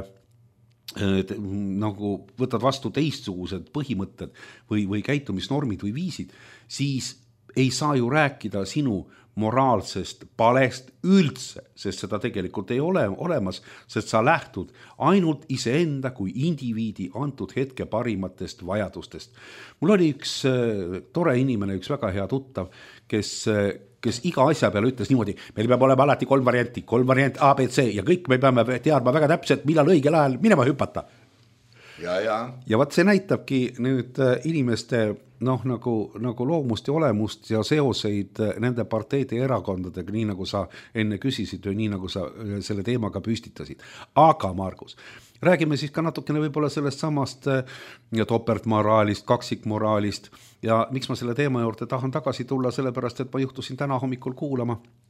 nagu võtad vastu teistsugused põhimõtted või, või käitumisnormid või viisid, siis ei saa ju rääkida sinu moraalsest palest üldse, sest seda tegelikult ei ole olemas, sest sa lähtud ainult iseenda kui indiviidi antud hetke parimatest vajadustest. Mul oli üks tore inimene, üks väga hea tuttav, kes, kes iga asja peale ütles niimoodi, meil peab olema alati kolm varianti, kolm variant A, B, C ja kõik me peame teadma väga täpselt, millal õigel ajal minema hüpata. Ja, ja. ja vaat see näitabki nüüd inimeste noh, nagu, nagu loomust ja olemust ja seoseid nende parteide ja erakondadega, nii nagu sa enne küsisid või nii nagu sa selle teemaga püstitasid. Aga Margus, räägime siis ka natukene võib-olla sellest samast topeltmoraalist, kaksikmoraalist ja miks ma selle teema juurde tahan tagasi tulla, sellepärast, et ma juhtusin täna hommikul kuulama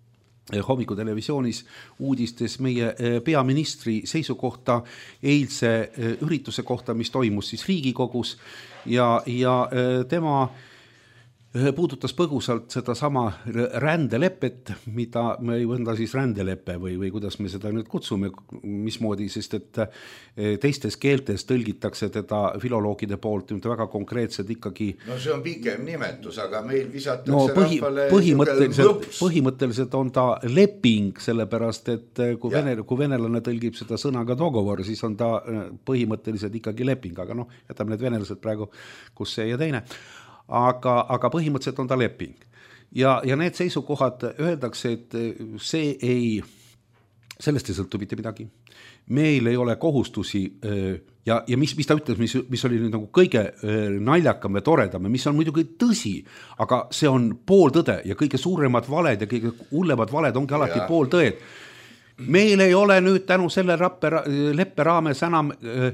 hommikutelevisioonis uudistes meie peaministri seisukohta eilse ürituse kohta, mis toimus siis Riigikogus ja, ja tema puudutas põgusalt seda sama rändelepet, mida me ei võnda siis rändelepe või, või kuidas me seda nüüd kutsume, mismoodi, sest et teistes keeltes tõlgitakse teda filoloogide poolt väga konkreetselt ikkagi. No see on pikem nimetus, aga meil visatakse no, põhi, rahvale põhimõtteliselt, põhimõtteliselt on ta leping, sellepärast et kui, vene, kui venelane tõlgib seda sõnaga dogovor, siis on ta põhimõtteliselt ikkagi leping, aga noh, jätame need venelased praegu, kus see ja teine. Aga, aga põhimõtteliselt on ta leping. Ja, ja need seisukohad öeldakse, et see ei, sellest ei sõltu mitte midagi. Meil ei ole kohustusi ja, ja mis, mis ta ütles, mis, mis oli nüüd nagu kõige naljakam ja toredam, mis on muidugi tõsi, aga see on pooltõde ja kõige suuremad valed ja kõige hullemad valed ongi alati ja. Pooltõed. Meil ei ole nüüd tänu selle rappe, leppe raames enam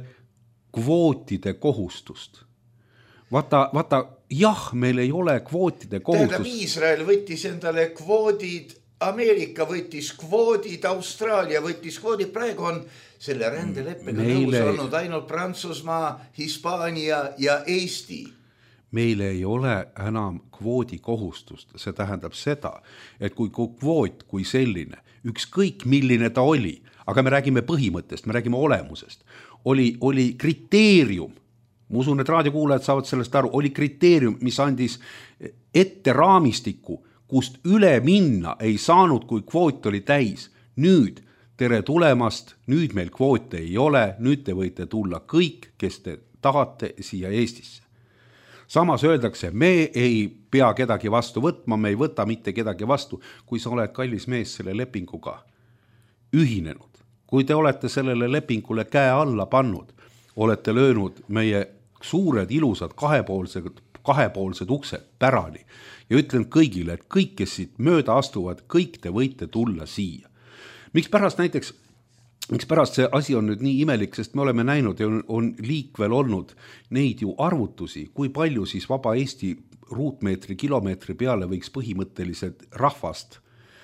kvootide kohustust. Vaata, vaata, jah, meil ei ole kvootide kohustus. Tähendab, Iisrael võttis endale kvoodid, Ameerika võttis kvoodid, Austraalia võttis kvoodid, praegu on selle rändeleppega nõus olnud ainult Prantsusmaa, Hispaania ja Eesti. Meil ei ole enam kvoodi kohustust, see tähendab seda, et kui kvoot kui selline, ükskõik milline ta oli, aga me räägime põhimõttest, me räägime olemusest, oli, oli kriteerium, ma usun, et raadiokuulajad saavad sellest aru, oli kriteerium, mis andis ette raamistiku, kust üle minna ei saanud, kui kvoot oli täis. Nüüd, tere tulemast, nüüd meil kvoote ei ole, nüüd te võite tulla kõik, kes te tahate siia Eestisse. Samas öeldakse, me ei pea kedagi vastu võtma, me ei võta mitte kedagi vastu, kui sa oled kallis mees selle lepinguga ühinenud. Kui te olete sellele lepingule käe alla pannud, olete löönud meie suured ilusad kahepoolsed, kahepoolsed uksed pärani ja ütlen kõigile, et kõik, kes siit mööda astuvad, kõik te võite tulla siia. Miks pärast näiteks, miks pärast see asi on nüüd nii imelik, sest me oleme näinud ja on, on liikvel olnud neid ju arvutusi, kui palju siis vaba Eesti ruutmeetri, kilomeetri peale võiks põhimõtteliselt rahvast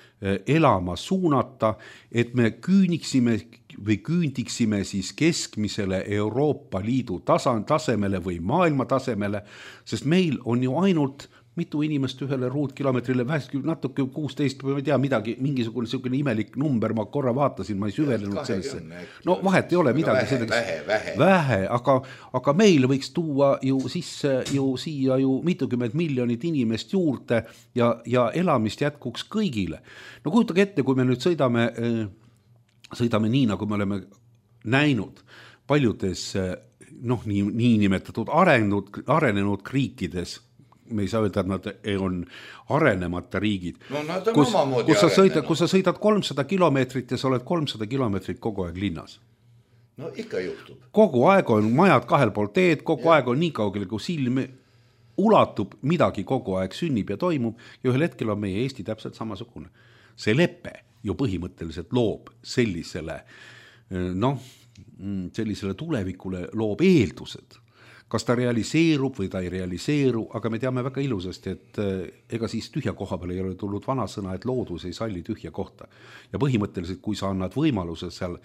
elama suunata, et me küüniksime või küündiksime siis keskmisele Euroopa Liidu tasand, tasemele või maailma tasemele, sest meil on ju ainult mitu inimest ühele ruutkilomeetrile, natuke kuusteist, ma ei tea midagi, mingisugune selline imelik number, ma korra vaatasin, ma ei süvelenud sellesse. No vahet ei ole midagi. Vähe, vähe, vähe. Vähe, aga, aga meil võiks tuua ju sisse ju siia ju mitukümmend miljonit inimest juurde ja, ja elamist jätkuks kõigile. No kujutage ette, kui me nüüd sõidame, sõidame nii, nagu me oleme näinud paljudes noh, nii, nii nimetatud arenenud, arenenud riikides, me ei saa öelda, et nad on arenemata riigid. No nad on kus, omamoodi kus sa arenenud. sõidad, kus sa sõidad kolmsada kilomeetrit ja sa oled kolmsada kilomeetrit kogu aeg linnas. No ikka juhtub. Kogu aeg on majad kahel pool teed, kogu ja. Aeg on nii kaugel, kui silm ulatub, midagi kogu aeg sünnib ja toimub ja ühel hetkel on meie Eesti täpselt samasugune. See lepe ju põhimõtteliselt loob sellisele, noh, sellisele tulevikule loob eeldused. Kas ta realiseerub või ta ei realiseeru, aga me teame väga ilusasti, et ega siis tühja koha peal ei ole tulnud vana sõna, et loodus ei salli tühja kohta. Ja põhimõtteliselt, kui sa annad võimaluse seal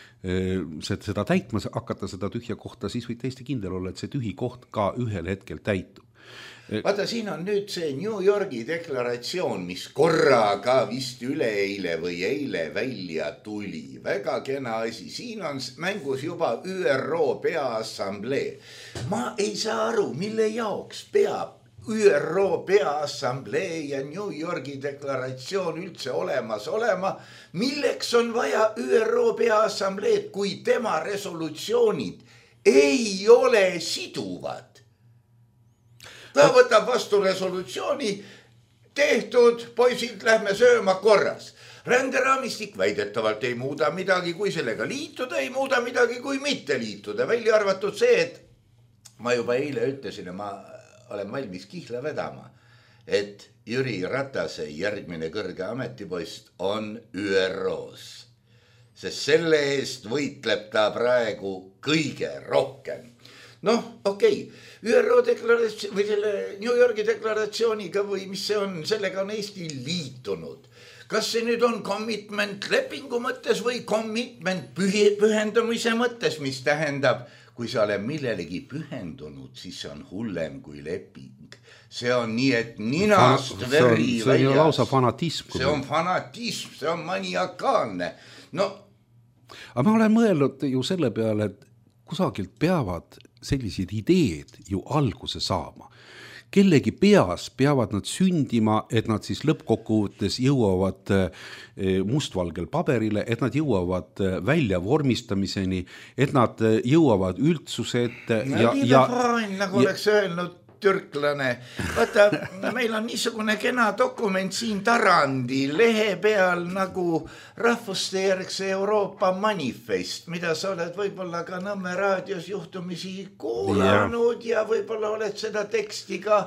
seda täitma, hakata seda tühja kohta, siis võid täiesti kindel olla, et see tühi koht ka ühel hetkel täitub. Vaata, siin on nüüd see New Yorgi deklaratsioon, mis korraga vist üleeile või eile välja tuli. Väga kena asi. Siin on mängus juba Ü R O peaassamblee. Ma ei saa aru, mille jaoks peab Ü R O peaassamblee ja New Yorgi deklaratsioon üldse olemas olema. Milleks on vaja Ü R O peaassambleed, kui tema resolutsioonid ei ole siduvad? Ta võtab vastu resolutsiooni, tehtud, poisid, lähme sööma korras. Ränderaamistik väidetavalt ei muuda midagi, kui sellega liituda, ei muuda midagi, kui mitte liituda. Välja arvatud see, et ma juba eile ütlesin, ja ma olen valmis kihla vedama, et Jüri Ratase järgmine kõrge ametipost on Ü R O's. Sest selle eest võitleb ta praegu kõige rohkem. noh, okei okay., Ü R O deklaratsioon või selle New Yorgi deklaratsiooniga või mis see on, sellega on Eesti liitunud. Kas see nüüd on commitment lepingu mõttes või commitment pühendumise mõttes, mis tähendab, kui sa oled millelegi pühendunud, siis see on hullem kui leping. See on nii, et ninast Fana, veri see on, see on lausa fanatism. See on fanatism, see on maniakaalne. No. Aga ma olen mõelnud ju selle peale, et kusagilt peavad sellised ideed ju alguse saama. Kellegi peas peavad nad sündima, et nad siis lõppkokkuvõttes jõuavad mustvalgel paberile, et nad jõuavad välja vormistamiseni, et nad jõuavad üldsuse ette. No, ja, ja, fine, nagu ja, oleks öelnud türklane. Vaata, meil on niisugune kena dokument siin Tarandi lehe peal nagu rahvuste järgse Euroopa manifest, mida sa oled võib-olla ka Nõmme raadios juhtumisi kuulanud ja, ja võib-olla oled seda teksti ka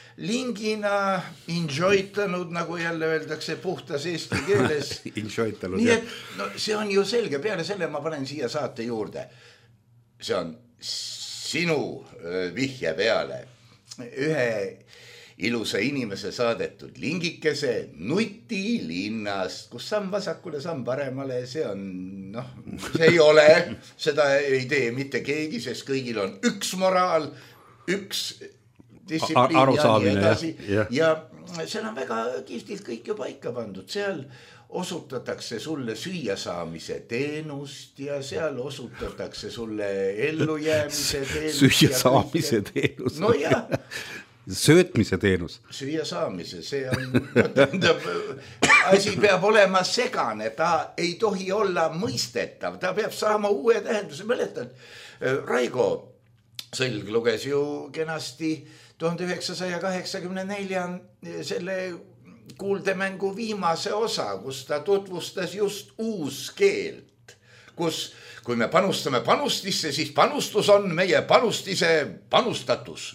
lingina enjoytanud, nagu jälle öeldakse puhtas eesti keeles. Enjoytanud, nii et no, see on ju selge, peale selle ma panen siia saate juurde. See on sinu vihje peale. Ühe ilusa inimese saadetud lingikese Nuti linnast, kus samm vasakule, samm paremale, see on, noh, see ei ole, seda ei tee mitte keegi, sest kõigil on üks moraal, üks distsipliin arusaamine, ja, ja seal on väga kihvtilt kõik ju paika pandud, seal osutatakse sulle süüa saamise teenust ja seal osutatakse sulle ellujäämise teenust. Süüa saamise teenus. No jah. Söötmise teenus. Süüa saamise, see on, tähendab, asi peab olema segane, ta ei tohi olla mõistetav, ta peab saama uue tähenduse. Mäletad, Raigo Sõlg luges ju kenasti tuhande üheksasaja kaheksakümne nelja selle kuuldemängu viimase osa, kus ta tutvustas just uus keelt, kus kui me panustame panustisse, siis panustus on meie panustise panustatus.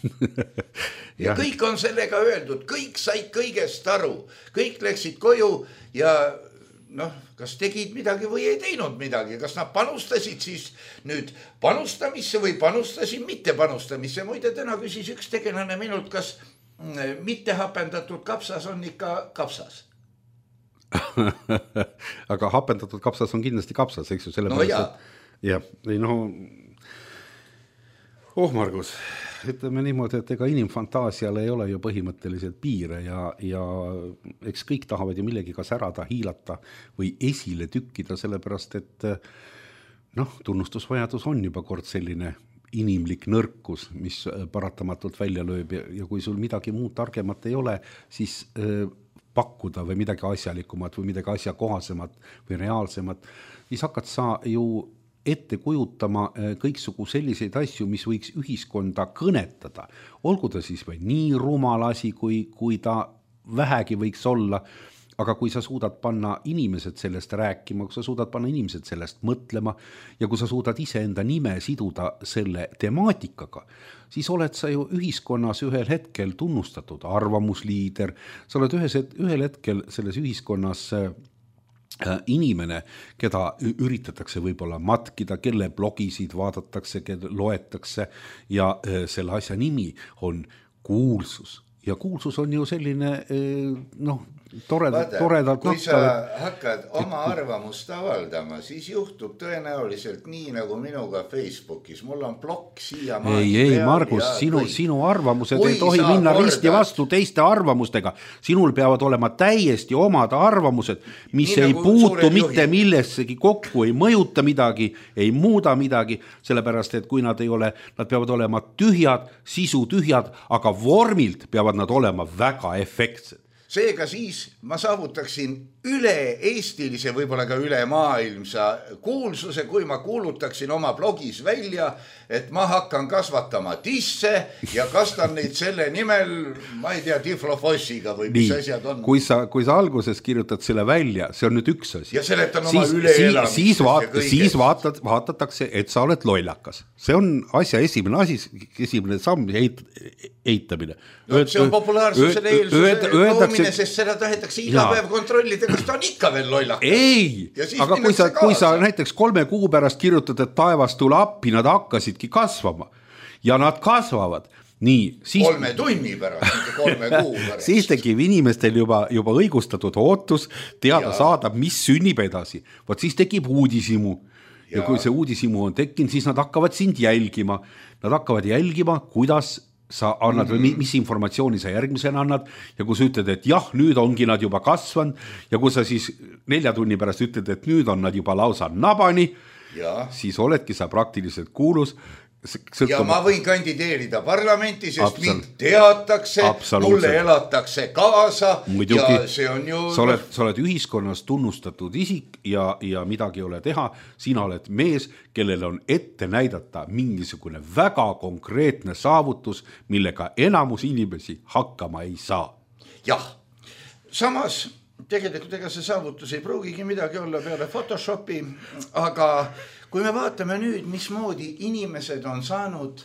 ja kõik on sellega öeldud, kõik said kõigest aru, kõik läksid koju ja noh, kas tegid midagi või ei teinud midagi, kas nad panustasid siis nüüd panustamisse või panustasid mitte panustamisse. Muide, täna küsis üks tegelane minult, kas mitte hapendatud kapsas on ikka kapsas. Aga hapendatud kapsas on kindlasti kapsas, eks ju, selle no pärast, et jah, ei no oh Margus, ütleme niimoodi, et ega inimfantaasial ei ole ju põhimõtteliselt piire ja, ja eks kõik tahavad ju millegiga särada, hiilata või esile tükkida, sellepärast et noh, tunnustusvajadus on juba kord selline inimlik nõrkus, mis paratamatult välja lööb ja, ja kui sul midagi muud targemat ei ole, siis äh, pakkuda või midagi asjalikumat või midagi asjakohasemat või reaalsemat, siis hakkad sa ju ette kujutama kõiksugu selliseid asju, mis võiks ühiskonda kõnetada. Olgu ta siis või nii rumalasi, kui, kui ta vähegi võiks olla, aga kui sa suudad panna inimesed sellest rääkima, kui sa suudad panna inimesed sellest mõtlema ja kui sa suudad iseenda nime siduda selle temaatikaga, siis oled sa ju ühiskonnas ühel hetkel tunnustatud arvamusliider, sa oled ühes, ühel hetkel selles ühiskonnas inimene, keda üritatakse võib-olla matkida, kelle blogisid vaadatakse, kelle loetakse ja selle asja nimi on kuulsus. Ja kuulsus on ju selline, noh, toredalt, Vaata, toredalt kui naktal, sa hakkad oma arvamust avaldama, siis juhtub tõenäoliselt nii nagu minuga Facebookis. Mul on blog siia maani. Ei, ei, Margus, sinu, sinu arvamused kui ei tohi minna korda risti vastu teiste arvamustega. Sinul peavad olema täiesti omad arvamused, mis nii ei nagu puutu mitte millessegi kokku, ei mõjuta midagi, ei muuda midagi, sellepärast, et kui nad ei ole, nad peavad olema tühjad, sisu tühjad, aga vormilt peavad nad olema väga efektsed. Seega siis ma saavutaksin üle-eestilise, võib-olla ka üle-maailmsa kuulsuse, kui ma kuulutaksin oma blogis välja, et ma hakkan kasvatama tisse ja kastan neid selle nimel, ma ei tea, diflofossiga või mis Nii, asjad on. Kui sa, kui sa alguses kirjutad selle välja, see on nüüd üks asi. Ja seletan oma üle-elamist. Siis, vaat, siis vaatad, vaatatakse, et sa oled lollakas. See on asja esimene asi, esimene samm eit, eitamine. No, see on populaarsusele eelsuse loomine, sest seda tahetakse iga ja. päev kontrollida, kas ta on ikka veel lollakas. Ei, aga kui sa, kui sa näiteks kolme kuu pärast kirjutad, et taevas tule appi, nad hakkasidki kasvama. ja nad kasvavad. Nii, siis, kolme tunni pärast, kolme kuu pärast. Siis tekib inimestel juba, juba õigustatud ootus teada ja. Saada, mis sünnib edasi. Võt siis tekib uudisimu. Ja. ja kui see uudisimu on tekkinud, siis nad hakkavad sind jälgima. Nad hakkavad jälgima, kuidas sa annad mm-hmm. või mis informatsiooni sa järgmisena annad ja kui sa ütled, et jah, nüüd ongi nad juba kasvanud ja kui sa siis nelja tunni pärast ütled, et nüüd on nad juba lausa nabani, ja. Siis oledki sa praktiliselt kuulus. Sõltuma... Ja ma võin kandideerida parlamenti, sest Absol... mind teatakse, mulle elatakse kaasa Muidugi. Ja see on ju... Sa oled, sa oled ühiskonnas tunnustatud isik ja, ja midagi ei ole teha. Sina oled mees, kellel on ette näidata mingisugune väga konkreetne saavutus, millega enamus inimesi hakkama ei saa. Jah, samas tegelikult ega see saavutus ei pruugigi midagi olla peale Photoshopi, aga... Kui me vaatame nüüd, mismoodi inimesed on saanud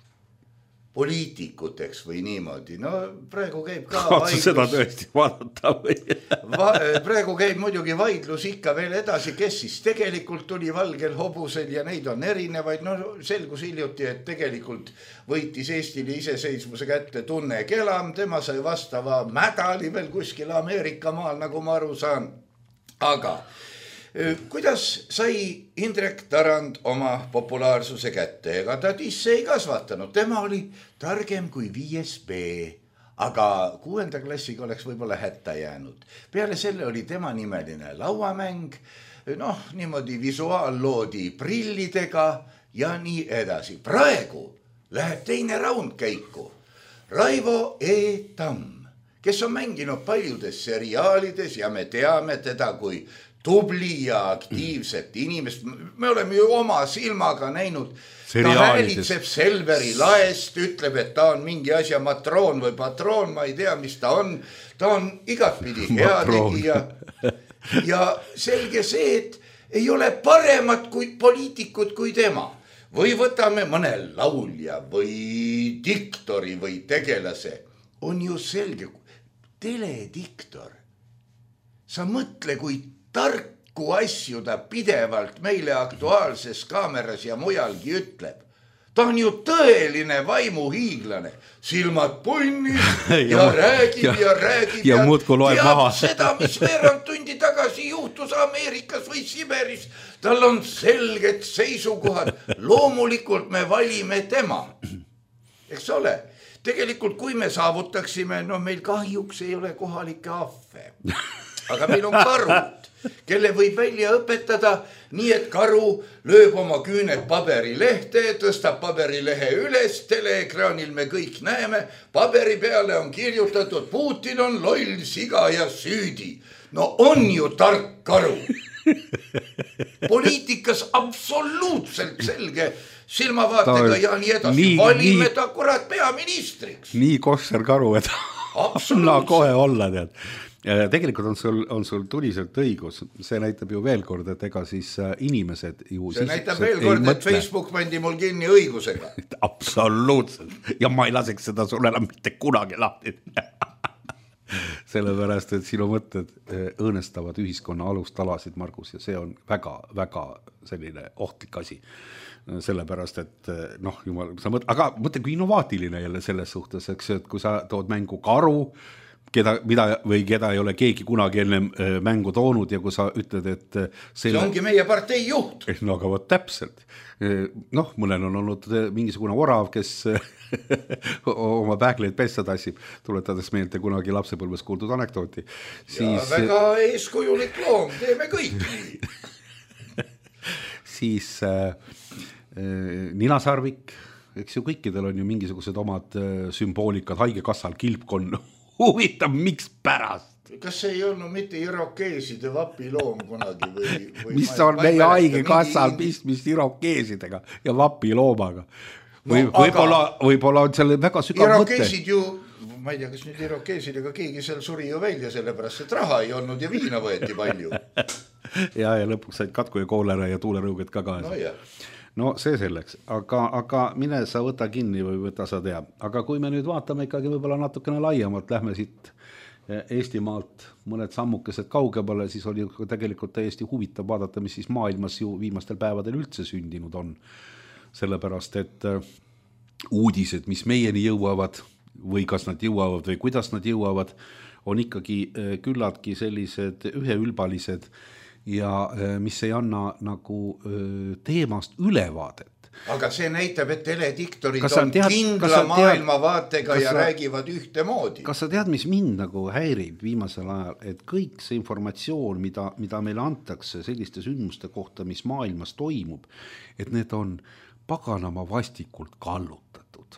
poliitikuteks või niimoodi, no praegu käib ka vaidlus. Seda tõesti vaadata või? Va, praegu käib muidugi vaidlus ikka veel edasi, kes siis tegelikult tuli valgel hobusel ja neid on erinevaid. No selgus hiljuti, et tegelikult võitis Eestile iseseisvuse kätte Tunne Kelam, tema sai vastava medali veel kuskil Ameerika maal, nagu ma aru saan. Aga... Kuidas sai Indrek Tarand oma populaarsuse kätte? Ega ta tisse ei kasvatanud. Tema oli targem kui viies B, aga kuuenda klassiga oleks võib-olla hätta jäänud. Peale selle oli tema nimeline lauamäng, noh, niimoodi visuaalloodi prillidega ja nii edasi. Praegu läheb teine raund käiku. Raivo E. Tamm, kes on mänginud paljudes seriaalides ja me teame teda kui tubli ja aktiivset inimest. Me oleme ju oma silmaga näinud. Ta häälitseb Selveri laest, ütleb, et ta on mingi asja matroon või patroon, ma ei tea, mis ta on. Ta on igatpidi heategija. Ja selge see, et ei ole paremat kui poliitikud kui tema. Või võtame mõne laulja või diktori või tegelase. On ju selge, telediktor. Sa mõtle, kui tarku asju ta pidevalt meile aktuaalses kaameras ja mujalgi ütleb. Ta on ju tõeline vaimuhiiglane. Silmad punnis ja, ja räägib ja, ja räägib ja, ja teab maha. Seda, mis veerand tundi tagasi juhtus Ameerikas või Siberis. Tal on selged seisukohad. Loomulikult me valime tema. Eks ole? Tegelikult kui me saavutaksime, no meil kahjuks ei ole kohalikke ahve. Aga meil on karud, kelle võib välja õpetada nii, et karu lööb oma küüned paberilehte, tõstab paberilehe üles, teleekraanil me kõik näeme, paberi peale on kirjutatud Putin on loll, siga ja süüdi. No on ju tark karu. Poliitikas absoluutselt selge silmavaatega ja nii edasi. Nii, valime nii, ta kurat peaministriks. Nii kosser karu, et anna kohe olla, tead. Tegelikult on sul, on sul tuliselt õigus, see näitab ju veel kord, et ega siis inimesed ju... See näitab veel kord, et mõtle. Facebook pandi mul kinni õigusega. Absoluutselt, ja ma ei laseks seda sulle enam mitte kunagi lahti. Sellepärast, et sinu mõtted õõnestavad ühiskonna alustalasid, Margus, ja see on väga, väga selline ohtlik asi. Sellepärast, et noh, jumal, sa mõt... aga mõtle, kui innovaatiline jälle selles suhtes, eks, et kui sa tood mängu karu, Keda, mida, või keda ei ole keegi kunagi enne mängu toonud ja kui sa ütled, et selle... see ongi meie partei juht. No aga võt täpselt. Noh, mõnel on olnud mingisugune orav, kes oma päägleid pesta tassib, tuletades meelde kunagi lapsepõlves kuuldud anekdooti. Siis... Ja väga eeskujulik loom, teeme kõik. Siis äh, ninasarvik, eks ju kõikidel on ju mingisugused omad sümboolikad, haigekassal kilpkonn. Huvitav, miks pärast? Kas see ei olnud mitte irokeeside vapiloom kunagi? Või, või mis on meie haige kassal mingi... pistmist irokeesidega ja vapiloomaga? Või, no, võib-olla, aga... võib-olla on selle väga sügav mõte. Irokeesid ju, ma ei tea, kas nüüd irokeesidega keegi seal suri ju välja, sellepärast, et raha ei olnud ja viina võeti palju. ja, ja lõpuks said katku ja koolera ja tuulerõuged ka kaasa. No jah. No see selleks, aga, aga mine sa võta kinni või võta sa tea. Aga kui me nüüd vaatame ikkagi võibolla natukene laiemalt, lähme siit Eestimaalt mõned sammukesed kaugemale, siis oli tegelikult täiesti huvitav vaadata, mis siis maailmas ju viimastel päevadel üldse sündinud on. Sellepärast, et uudised, mis meieni jõuavad või kas nad jõuavad või kuidas nad jõuavad, on ikkagi küllaltki sellised üheülbalised ja mis ei anna nagu teemast ülevaadet. Aga see näitab, et telediktorid on tead, kindla maailmavaatega ja sa, räägivad ühte moodi. Kas sa tead, mis mind nagu häirib viimasel ajal, et kõik see informatsioon, mida, mida meile antakse selliste sündmuste kohta, mis maailmas toimub, et need on paganama vastikult kallutatud.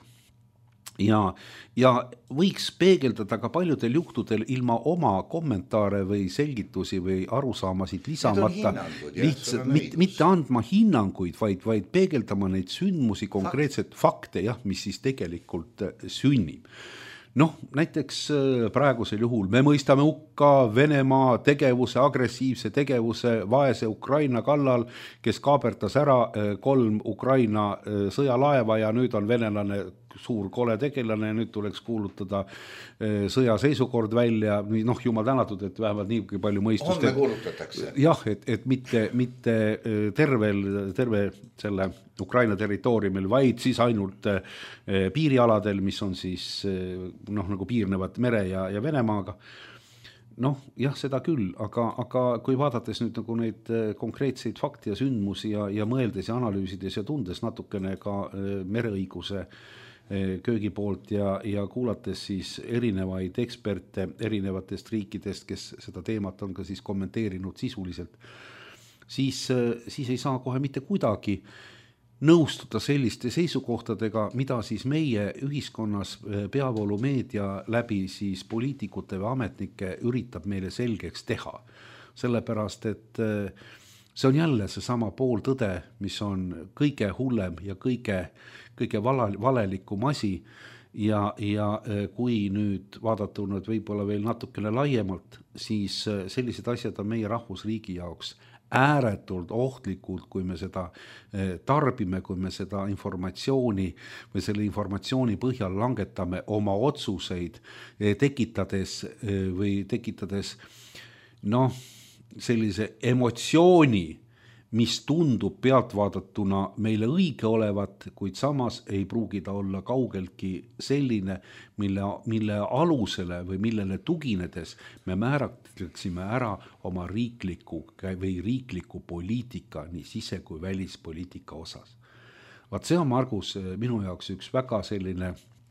Ja, ja võiks peegeldada ka paljudel juhtudel ilma oma kommentaare või selgitusi või arusaamasid lisamata, lihtsalt mit, mitte andma hinnanguid, vaid, vaid peegeldama neid sündmusi, konkreetset fakte, jah, mis siis tegelikult sünnib. Noh, näiteks praegusel juhul me mõistame hukka Venemaa tegevuse, agressiivse tegevuse vaese Ukraina kallal, kes kaabertas ära kolm Ukraina sõjalaeva ja nüüd on venelane suur kole tegelane ja nüüd tuleks kuulutada sõjaseisukord välja. Noh, jumal tänatud, et vähemalt nii palju mõistust. Homme kuulutatakse. Jah, et, et mitte, mitte tervel, terve selle Ukraina territooriumil, vaid siis ainult piirialadel, mis on siis noh, nagu piirnevad mere ja, ja Venemaaga. Noh, jah, seda küll, aga, aga kui vaadates nüüd nagu neid konkreetseid fakte ja sündmusi ja, ja mõeldes ja analüüsides ja tundes natukene ka mereõiguse köögi poolt ja, ja kuulates siis erinevaid eksperte erinevatest riikidest, kes seda teemat on ka siis kommenteerinud sisuliselt, siis, siis ei saa kohe mitte kuidagi nõustuda selliste seisukohtadega, mida siis meie ühiskonnas peavoolumeedia läbi siis poliitikute või ametnike üritab meile selgeks teha. Sellepärast, et see on jälle see sama pooltõde, mis on kõige hullem ja kõige, kõige valelikum asi ja, ja kui nüüd vaadatunud võib-olla veel natukene laiemalt, siis sellised asjad on meie rahvusriigi jaoks ääretult ohtlikud, kui me seda tarbime, kui me seda informatsiooni või selle informatsiooni põhjal langetame oma otsuseid, tekitades või tekitades noh, sellise emotsiooni, mis tundub pealtvaadatuna meile õige olevat, kuid samas ei pruugi ta olla kaugeltki selline, mille, mille alusele või millele tuginedes me määratleksime ära oma riikliku või riikliku poliitika nii sise- kui välispoliitika osas. Vaat see on, Margus, minu jaoks üks väga selline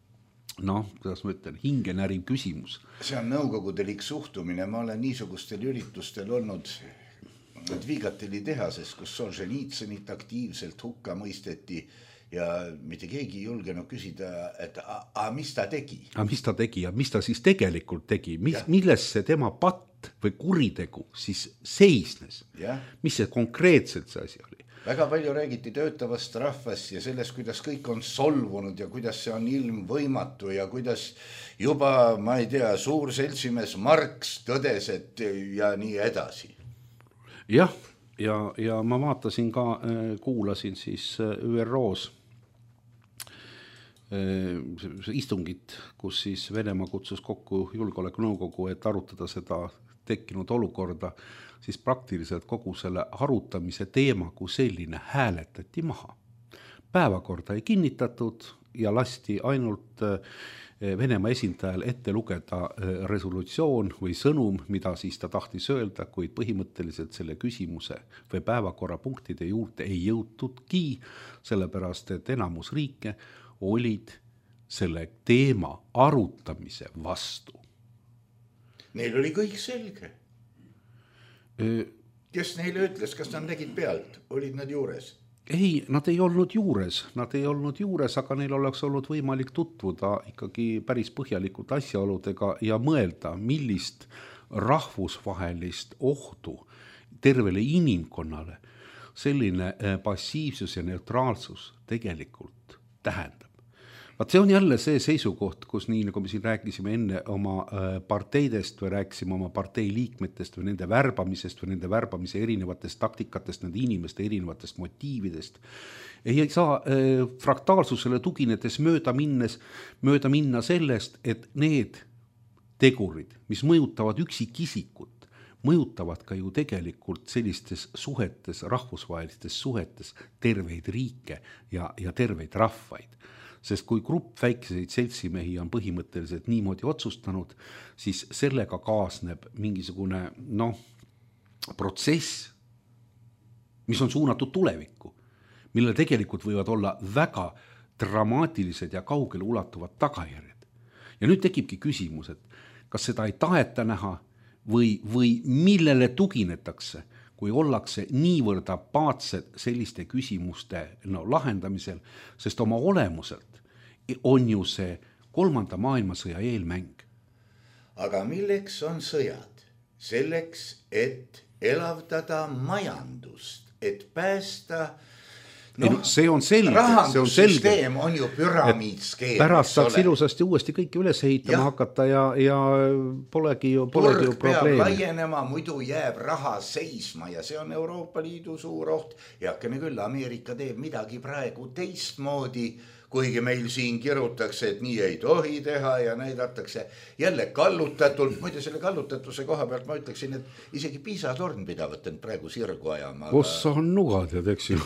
noh, kuidas ma ütlen, hingenäriv küsimus. See on nõukogudelik suhtumine, ma olen niisugustel üritustel olnud Viigateli tehases, kus Solženitsõnit aktiivselt hukka mõisteti ja mitte keegi ei julgenud küsida, et a, a mis ta tegi? A mis ta tegi ja mis ta siis tegelikult tegi? Mis, milles see tema patt või kuritegu siis seisnes? Ja. Mis see konkreetselt see asi oli? Väga palju räägiti töötavast rahvast ja sellest, kuidas kõik on solvunud ja kuidas see on ilmvõimatu ja kuidas juba, ma ei tea, suur seltsimees Marx tõdes, et ja nii edasi. Jah, ja, ja ma vaatasin ka, kuulasin siis Ü R O-s istungit, kus siis Venemaa kutsus kokku julgeolekunõukogu, et arutada seda tekkinud olukorda, siis praktiliselt kogu selle arutamise teema kui selline hääletati maha. Päevakorda ei kinnitatud ja lasti ainult Venemaa esindajal ette lugeda resolutsioon või sõnum, mida siis ta tahtis öelda, kuid põhimõtteliselt selle küsimuse või päevakorrapunktide juurde ei jõutudki, sellepärast et enamus riike olid selle teema arutamise vastu. Neil oli kõik selge. Kes neile ütles, kas nad nägid pealt? Olid nad juures? Ei, nad ei olnud juures, nad ei olnud juures, aga neil oleks olnud võimalik tutvuda ikkagi päris põhjalikult asjaoludega ja mõelda, millist rahvusvahelist ohtu tervele inimkonnale selline passiivsus ja neutraalsus tegelikult tähendab. Vaat see on jälle see seisukoht, kus nii nagu me siin rääkisime enne oma parteidest või rääkisime oma partei liikmetest või nende värbamisest või nende värbamise erinevatest taktikatest, nende inimeste erinevatest motiividest. Ei saa äh, fraktaalsusele tuginedes mööda, minnes, mööda minna sellest, et need tegurid, mis mõjutavad üksikisikut, mõjutavad ka ju tegelikult sellistes suhetes, rahvusvahelistes suhetes terveid riike ja, ja terveid rahvaid. sest kui grupp väikeseid seltsimehi on põhimõtteliselt niimoodi otsustanud, siis sellega kaasneb mingisugune noh, protsess, mis on suunatud tulevikku, mille tegelikult võivad olla väga dramaatilised ja kaugele ulatuvad tagajärjed. Ja nüüd tekibki küsimus, et kas seda ei taheta näha või, või millele tuginetakse, kui ollakse niivõrd apaatsed selliste küsimuste no, lahendamisel, sest oma olemuselt on ju see kolmanda maailmasõja eelmäng. Aga milleks on sõjad? Selleks, et elavdada majandust, et päästa no, ei, see on selge, rahandussüsteem on, on ju püramiidskeem. Pärast saaks ilusasti uuesti kõike üles ehitama ja. hakata ja, ja polegi ju, polegi ju probleemi. Turg peab laienema, muidu jääb raha seisma ja see on Euroopa Liidu suur oht. Heakene küll, Ameerika teeb midagi praegu teistmoodi, kuigi meil siin kirutakse, et nii ei tohi teha ja näidatakse jälle kallutatult. Muide selle kallutatuse koha pealt ma ütleksin, et isegi Piisatorn pidavat end praegu sirgu ajama. Kus aga... on nugad ja teksi?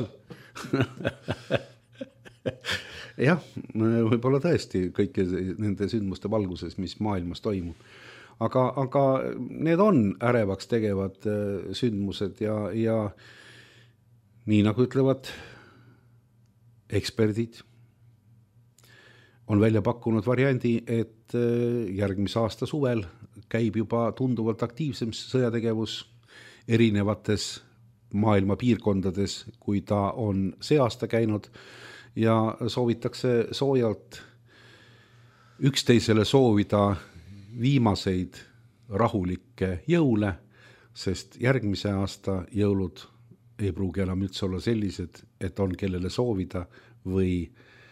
jah, võib-olla tõesti kõike nende sündmuste valguses, mis maailmas toimub. Aga, aga need on ärevaks tegevad sündmused ja, ja nii nagu ütlevad eksperdid, on välja pakkunud variandi, et järgmise aasta suvel käib juba tunduvalt aktiivsem sõjategevus erinevates maailma piirkondades, kui ta on see aasta käinud ja soovitakse soojalt üksteisele soovida viimaseid rahulikke jõule, sest järgmise aasta jõulud ei pruugi enam üldse olla sellised, et on kellele soovida või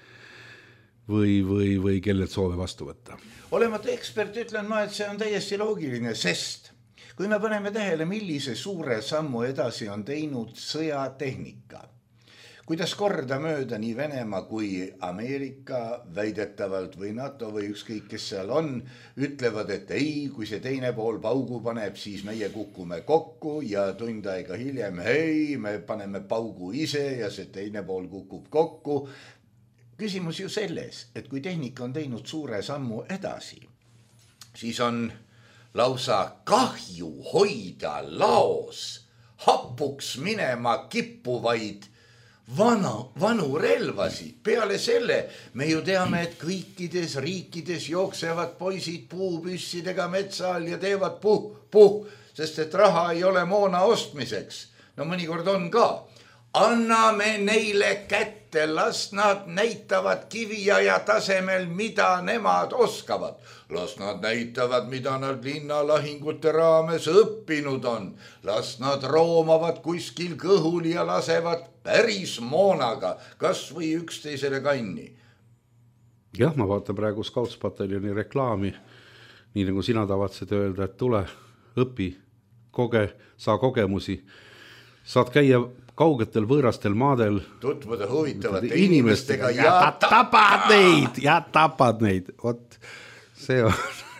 või, või, või kellelt soove vastu võtta. Olemata ekspert ütlen ma, et see on täiesti loogiline, sest kui me paneme tähele, millise suure sammu edasi on teinud sõjatehnika, kuidas korda mööda nii Venemaa kui Ameerika väidetavalt või NATO või ükskõik, kes seal on, ütlevad, et ei, kui see teine pool paugu paneb, siis meie kukume kokku ja tund aega hiljem, hei, me paneme paugu ise ja see teine pool kukub kokku. Küsimus ju selles, et kui tehnika on teinud suure sammu edasi, siis on lausa kahju hoida laos hapuks minema kippuvaid vana, vanu relvasid. Peale selle me ju teame, et kõikides riikides jooksevad poisid puupüssidega metsa all ja teevad puh, puh, sest et raha ei ole moona ostmiseks. No mõnikord on ka. Anname neile kätte, las nad näitavad kiviaja tasemel, mida nemad oskavad. Las nad näitavad, mida nad linnalahingute raames õppinud on. Las nad roomavad kuskil kõhul ja lasevad päris moonaga, kas või üksteisele kanni. Jah, ma vaatan praegu Scouts-pataljoni reklaami, nii nagu sina tavatsed öelda, et tule, õpi, koge, saa kogemusi, saad käia kaugetel võõrastel maadel tutvuda huvitavate inimestega ja, ja tapad neid ja tapad neid. Vot see on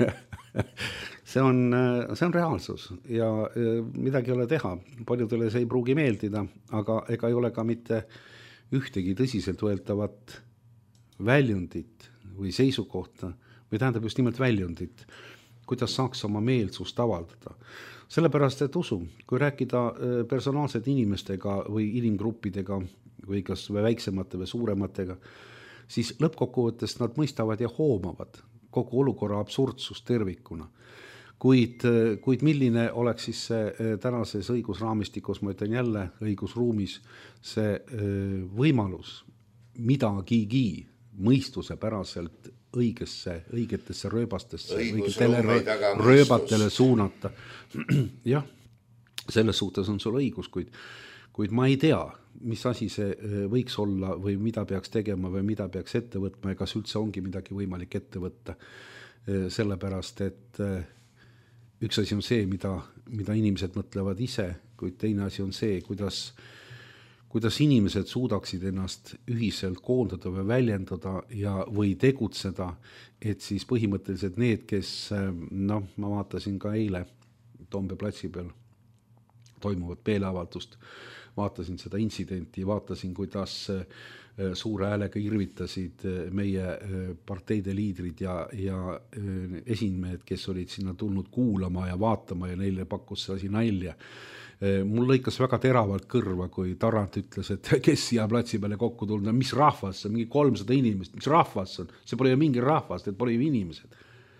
see on see on reaalsus ja midagi ei ole teha. Paljudele see ei pruugi meeldida, aga ega ei ole ka mitte ühtegi tõsiselt võeltavat väljundit või seisukohta või tähendab just nimelt väljundit, kuidas saaks oma meelsust avaldada. Sellepärast, et usu, kui rääkida personaalsete inimestega või inimgruppidega või kas või väiksemate või suurematega, siis lõppkokkuvõttes nad mõistavad ja hoomavad kogu olukorra absurdsust tervikuna. Kuid, kuid milline oleks siis see tänases õigusraamistikus, ma ütlen jälle õigusruumis, see võimalus midagigi mõistuse päraselt õigesse, õigetesse rööbastesse, õigetele rööbatele suunata. jah, selles suhtes on sul õigus, kuid, kuid ma ei tea, mis asi see võiks olla või mida peaks tegema või mida peaks ette võtma ja kas üldse ongi midagi võimalik ette võtta. Sellepärast, et üks asi on see, mida, mida inimesed mõtlevad ise, kuid teine asi on see, kuidas kuidas inimesed suudaksid ennast ühiselt koondada või väljendada ja või tegutseda, et siis põhimõtteliselt need, kes, noh, ma vaatasin ka eile Toompea platsi peal toimuvat meeleavaldust, vaatasin seda intsidenti, vaatasin, kuidas suure häälega irvitasid meie parteide liidrid ja, ja esimehed, kes olid sinna tulnud kuulama ja vaatama ja neile pakkus see asi nalja. Mul lõikas väga teravalt kõrva, kui Tarand ütles, et kes siia platsi peale kokku tulnud, mis rahvas, mingi kolmsada inimest, mis rahvas on, see pole ju mingi rahvas, need pole ju inimesed.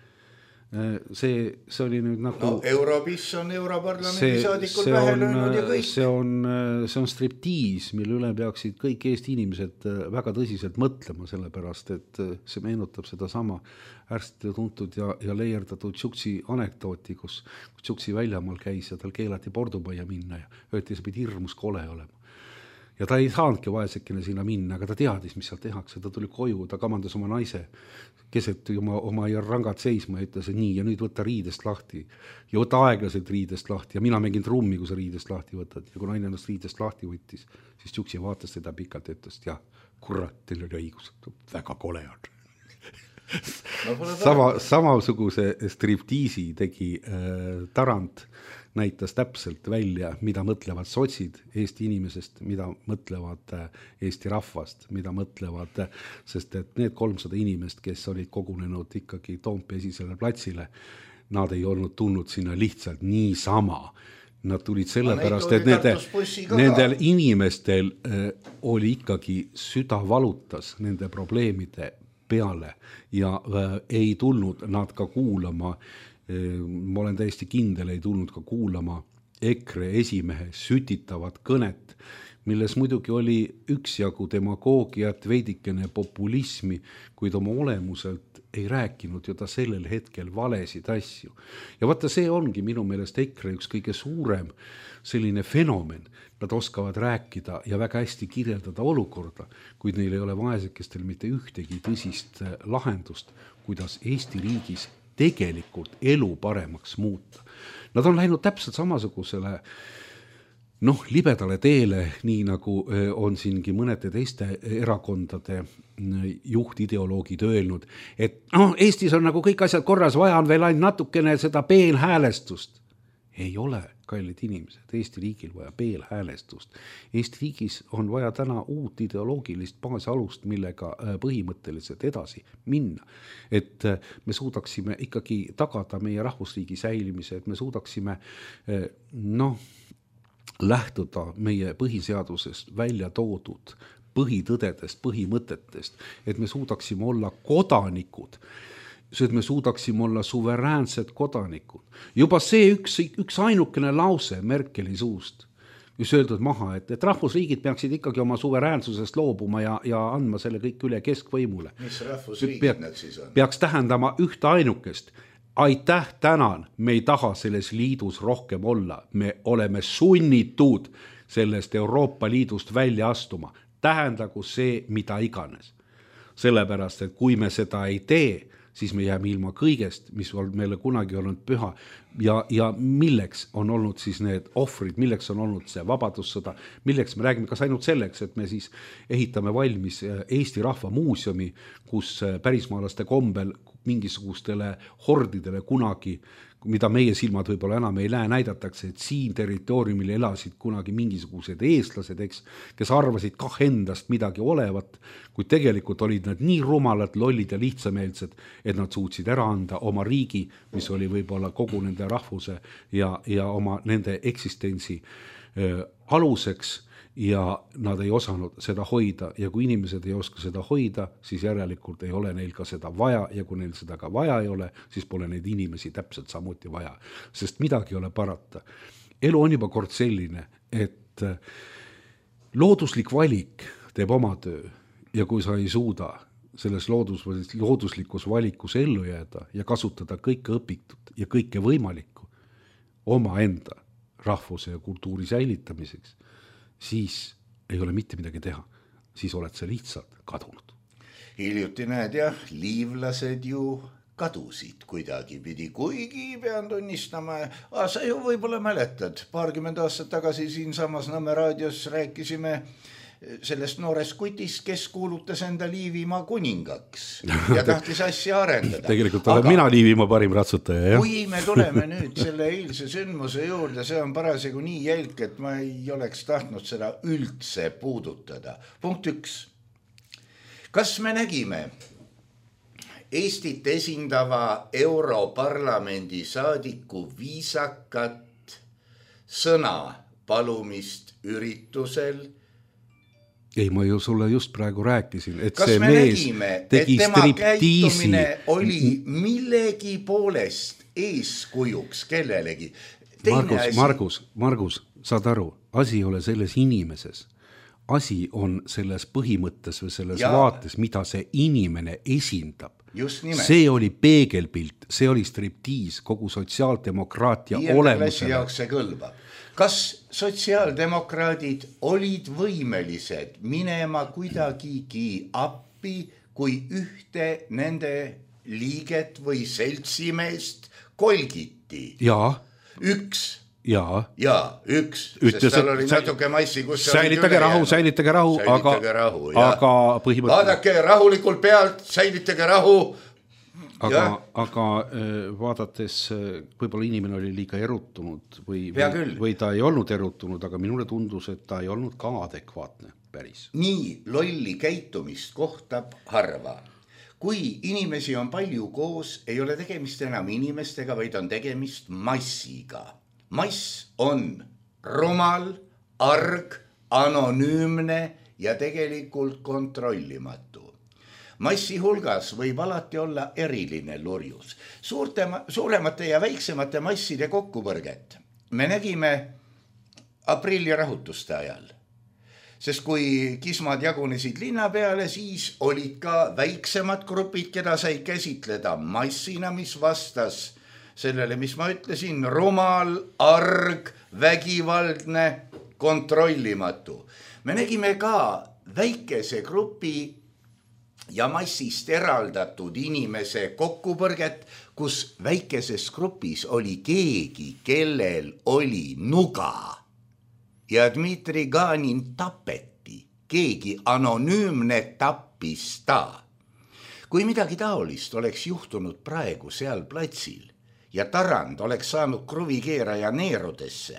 See, see oli nüüd nagu no, Eurobis on Europarlamendi saadikul pähe löönud ja kõik. See on, see on striptiis, mille üle peaksid kõik Eesti inimesed väga tõsiselt mõtlema, sellepärast, et see meenutab seda sama ärsti tuntud ja, ja leierdatud Tšuksi anekdooti, kus, kus Tšuksi väljamaal käis ja tal keelati Pordumaja minna ja öeldi, see pidi hirmus kole olema. Ja ta ei saanudki vaesekene sinna minna, aga ta teadis, mis seal tehakse. Ta tuli koju, ta kamandas oma naise, keset oma, oma rangad seisma ja ütles, et nii, ja nüüd võtta riidest lahti. Ja võtta aeglaselt riidest lahti. Ja mina mängin trummi, kui sa riidest lahti võtad. Ja kui naine ennast riidest lahti võttis, siis Tšuksi vaatas teda pikalt ja ütles, jah, kurat, teil oli õigus. Väga kole on. No, sama, samasuguse striptiisi tegi äh, Tarand, näitas täpselt välja, mida mõtlevad sotsid Eesti inimesest, mida mõtlevad Eesti rahvast, mida mõtlevad, sest et need kolmsada inimest, kes olid kogunenud ikkagi Toompea esisele platsile, nad ei olnud tulnud sinna lihtsalt niisama. Nad tulid sellepärast, et nende, nendel inimestel äh, oli ikkagi süda valutas nende probleemide peale ja äh, ei tulnud nad ka kuulama. Ma olen täiesti kindel, ei tulnud ka kuulama EKRE esimehe sütitavat kõnet, milles muidugi oli üksjagu demagoogiat, veidikene populismi, kuid oma olemuselt ei rääkinud ju ta sellel hetkel valesid asju. Ja vaata, see ongi minu meelest EKRE üks kõige suurem selline fenomen. Nad oskavad rääkida ja väga hästi kirjeldada olukorda, kuid neil ei ole vaesekestel mitte ühtegi tõsist lahendust, kuidas Eesti riigis tegelikult elu paremaks muuta. Nad on läinud täpselt samasugusele noh, libedale teele, nii nagu on siingi mõnede teiste erakondade juhtideoloogid öelnud, et no, Eestis on nagu kõik asjad korras, vaja on veel ainult natukene seda peenhäälestust. Ei ole, kallid inimesed, Eesti riigil vaja peelhäälestust. Eesti riigis on vaja täna uut ideoloogilist baasalust, millega põhimõtteliselt edasi minna. Et me suudaksime ikkagi tagada meie rahvusriigi säilimise, et me suudaksime noh, lähtuda meie põhiseadusest välja toodud põhitõdedest, põhimõtetest, et me suudaksime olla kodanikud, et me suudaksime olla suveräänsed kodanikud. Juba see üks, üks ainukene lause Merkeli suust, mis öeldud maha, et, et rahvusriigid peaksid ikkagi oma suveräänsusest loobuma ja, ja andma selle kõik üle keskvõimule. Mis rahvusriigid Pe- need siis on? Peaks tähendama ühte ainukest. Aitäh, tänan, me ei taha selles liidus rohkem olla. Me oleme sunnitud sellest Euroopa Liidust välja astuma. Tähendagu see, mida iganes. Sellepärast, et kui me seda ei tee, siis me jääme ilma kõigest, mis on meile kunagi olnud püha ja, ja milleks on olnud siis need ohvrid, milleks on olnud see vabadussõda, milleks me räägime kas ainult selleks, et me siis ehitame valmis Eesti Rahva Muuseumi, kus pärismaalaste kombel mingisugustele hordidele kunagi, mida meie silmad võib-olla enam ei näe, näidatakse, et siin territooriumil elasid kunagi mingisugused eestlased, eks, kes arvasid kah endast midagi olevat, kui tegelikult olid nad nii rumalad, lollid ja lihtsameelsed, et nad suutsid ära anda oma riigi, mis oli võib-olla kogu nende rahvuse ja, ja oma nende eksistentsi äh, aluseks, ja nad ei osanud seda hoida ja kui inimesed ei oska seda hoida, siis järelikult ei ole neil ka seda vaja ja kui neil seda ka vaja ei ole, siis pole neid inimesi täpselt samuti vaja, sest midagi ei ole parata. Elu on juba kord selline, et looduslik valik teeb oma töö ja kui sa ei suuda selles loodus, looduslikus valikus ellu jääda ja kasutada kõike õpitud ja kõike võimalikku oma enda rahvuse ja kultuuri säilitamiseks, siis ei ole mitte midagi teha. Siis oled sa lihtsalt kadunud. Hiljuti näed jah, liivlased ju kadusid kuidagi pidi, kuigi pean tunnistama, ah, sa ju võib-olla mäletad, paarkümmend aastat tagasi siin samas Nõmme raadios rääkisime sellest noorest kutist, kes kuulutas enda Liivimaa kuningaks ja tahtis asja arendada. Tegelikult olen Aga, mina Liivimaa parim ratsutaja. Ja? Kui me tuleme nüüd selle eilse sündmuse juurde, see on parasjagu nii jälk, et ma ei oleks tahtnud seda üldse puudutada. Punkt üks, Kas me nägime Eestit esindava Europarlamendi saadiku viisakat sõna palumist üritusel? Ei, ma ju sulle just praegu rääkisin, et Kas see me mees nägime, tegi et tema striptiisi. käitumine oli millegi poolest eeskujuks kellelegi? Margus, asi... Margus, Margus, saad aru, asi ei ole selles inimeses. Asi on selles põhimõttes või selles ja. vaates, mida see inimene esindab. See oli peegelpilt, see oli striptiis kogu sotsiaaldemokraatia olemusele. Jaoks see kõlbab. Kas sotsiaaldemokraadid olid võimelised minema kuidagigi appi, kui ühte nende liiget või seltsimeest kolgiti? Jaa. Üks. Jaa. Jaa, üks. Ütles, sest tal oli natuke massi, kus säilitage rahu, säilitage rahu, aga, rahu, aga põhimõtteliselt... Vaadake rahulikult pealt, säilitage rahu. Aga, aga vaadates, võib-olla inimene oli liiga erutunud või, või, või ta ei olnud erutunud, aga minule tundus, et ta ei olnud ka adekvaatne päris. Nii lolli käitumist kohtab harva. Kui inimesi on palju koos, ei ole tegemist enam inimestega, vaid on tegemist massiga. Mass on rumal, arg, anonüümne ja tegelikult kontrollimatu. Massi hulgas võib alati olla eriline lurjus. Suurte, suuremate ja väiksemate masside kokkupõrget me nägime aprilli rahutuste ajal. Sest kui kismad jagunesid linna peale, siis olid ka väiksemad grupid, keda sai käsitleda massina, mis vastas sellele, mis ma ütlesin, rumal, arg, vägivaldne, kontrollimatu. Me nägime ka väikese grupi ja massist eraldatud inimese kokkupõrget, kus väikeses grupis oli keegi, kellel oli nuga. Ja Dmitri Ganin tapeti, keegi anonüümne tappis ta. Kui midagi taolist oleks juhtunud praegu seal platsil ja Tarand oleks saanud kruvikeeraja neerudesse.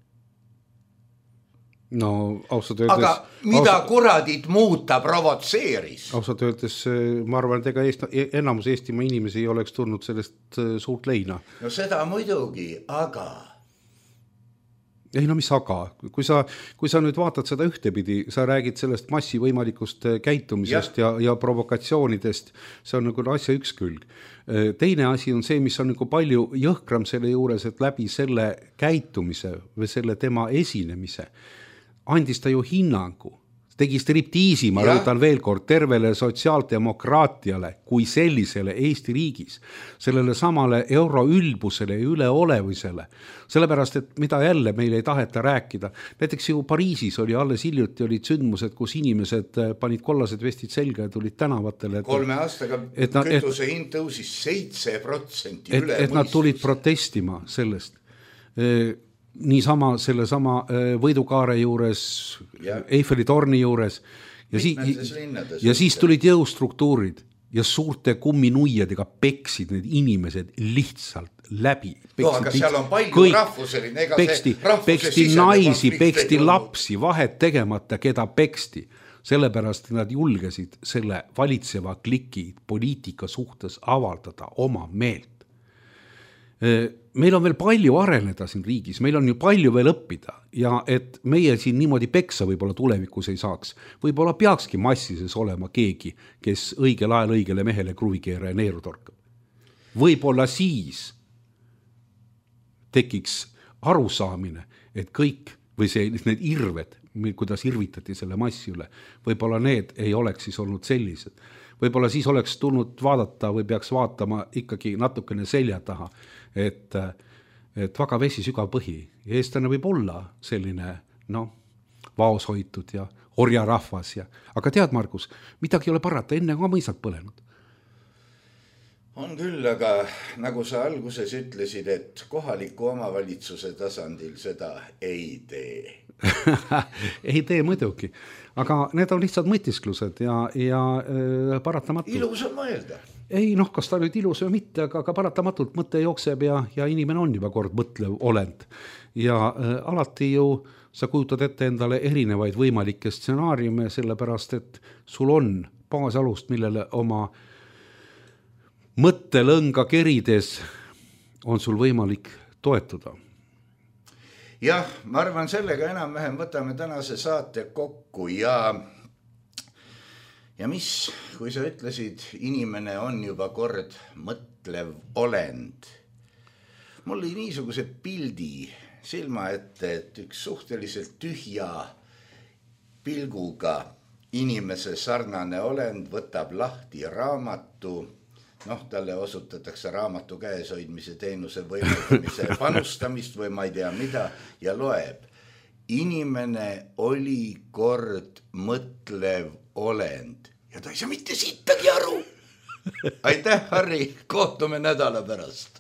No, ausalt öeldes... Aga mida ausalt, kuradid muuta provotseeris? Ausalt öeldes, ma arvan, et ega Eesti, enamus Eestimaa inimesi ei oleks tulnud sellest suurt leina. No seda muidugi, aga... Ei no mis aga, kui sa, kui sa nüüd vaatad seda ühtepidi, sa räägid sellest massi võimalikust käitumisest ja, ja, ja provokatsioonidest, see on nagu asja üks külg. Teine asi on see, mis on nagu palju jõhkram selle juures, et läbi selle käitumise või selle tema esinemise andis ta ju hinnangu. Tegi striptiisi, ma rõhutan veel kord, tervele sotsiaaldemokraatiale kui sellisele Eesti riigis, sellele samale euroülbusele ja üleolevusele, sellepärast, et mida jälle meil ei taheta rääkida. Näiteks ju Pariisis oli alles hiljuti olid sündmused, kus inimesed panid kollased vestid selga ja tulid tänavatele. Kolme aastaga et nad, kütuse et, hind tõusis seitse protsenti üle. Et, et nad tulid protestima sellest. Niisama selle sama Võidukaare juures, ja. Eiffeli torni juures ja, si ja siis tulid jõustruktuurid ja suurte kumminuiadega peksid need inimesed lihtsalt läbi. Peksid, no, aga seal on palju kõik, rahvuseline. Ega peksti, peksti naisi, peksti lapsi, vahet tegemata, keda peksti. Sellepärast nad julgesid selle valitseva kliki poliitika suhtes avaldada oma meelt. Meil on veel palju areneda siin riigis, meil on ju palju veel õppida ja et meie siin niimoodi peksa võib-olla tulevikus ei saaks. Võib-olla peakski massises olema keegi, kes õigel ajal õigele mehele kruvikeera ja neeru torkab. Võib-olla siis tekiks arusaamine, et kõik või see, need irved, kuidas irvitati selle massi üle, võib-olla need ei oleks siis olnud sellised. Võib-olla siis oleks tulnud vaadata või peaks vaatama ikkagi natukene selja taha, et, et vaga vesi sügav põhi. Ja eestlane võib olla selline no, vaoshoitud ja orjarahvas. Ja, aga tead, Margus, midagi ei ole parata, enne ka mõisad põlenud. On küll, aga nagu sa alguses ütlesid, et kohaliku omavalitsuse tasandil seda ei tee. ei tee muidugi, aga need on lihtsalt mõtisklused ja, ja äh, paratamatult. Ilus on mõelda. Ei noh, kas ta nüüd ilus või mitte, aga, aga paratamatult mõte jookseb ja, ja inimene on juba kord mõtlev olend. Ja äh, alati ju sa kujutad ette endale erinevaid võimalikke stsenaariume, sellepärast et sul on baasalust, millele oma mõttelõnga kerides on sul võimalik toetuda. Jah, ma arvan, sellega enam-vähem võtame tänase saate kokku ja ja mis, kui sa ütlesid, inimene on juba kord mõtlev olend. Mul oli niisuguse pildi silma ette, et üks suhteliselt tühja pilguga inimese sarnane olend võtab lahti raamatu, noh, talle osutatakse raamatu käeshoidmise teenuse võimaldamise panustamist või ma ei tea mida ja loeb. Inimene oli kord mõtlev olend ja ta ei saa mitte sittagi aru. Aitäh, Harri, kohtume nädala pärast.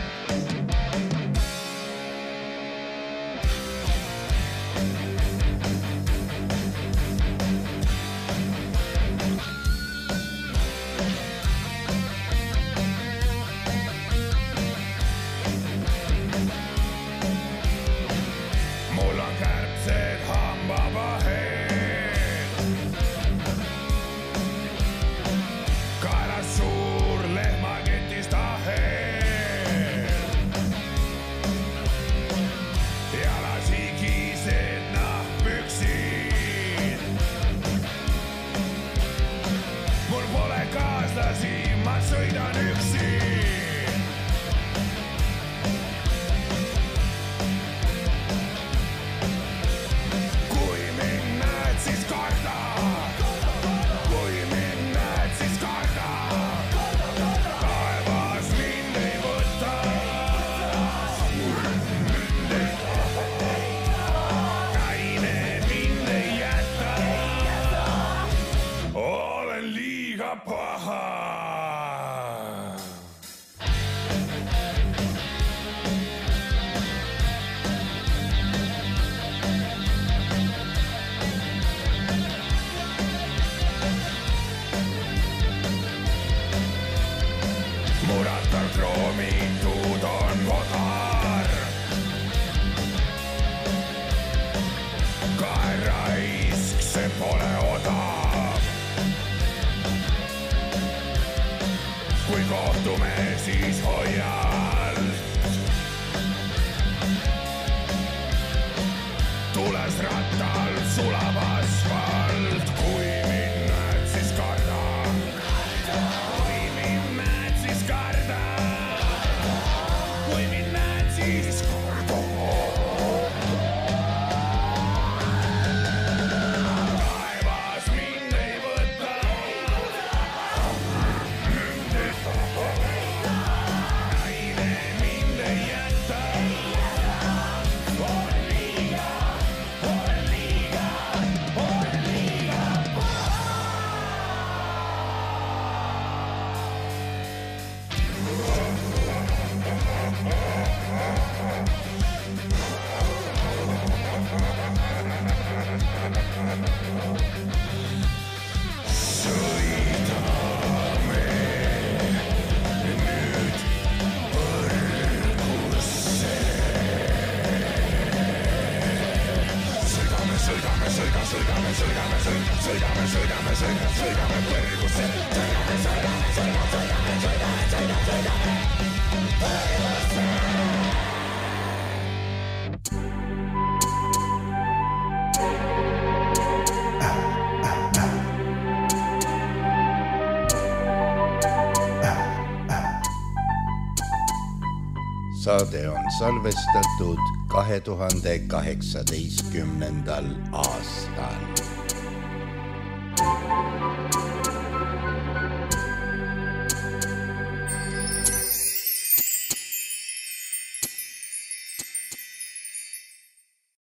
Saade on salvestatud kahe tuhande kaheksateistkümnendal aastal.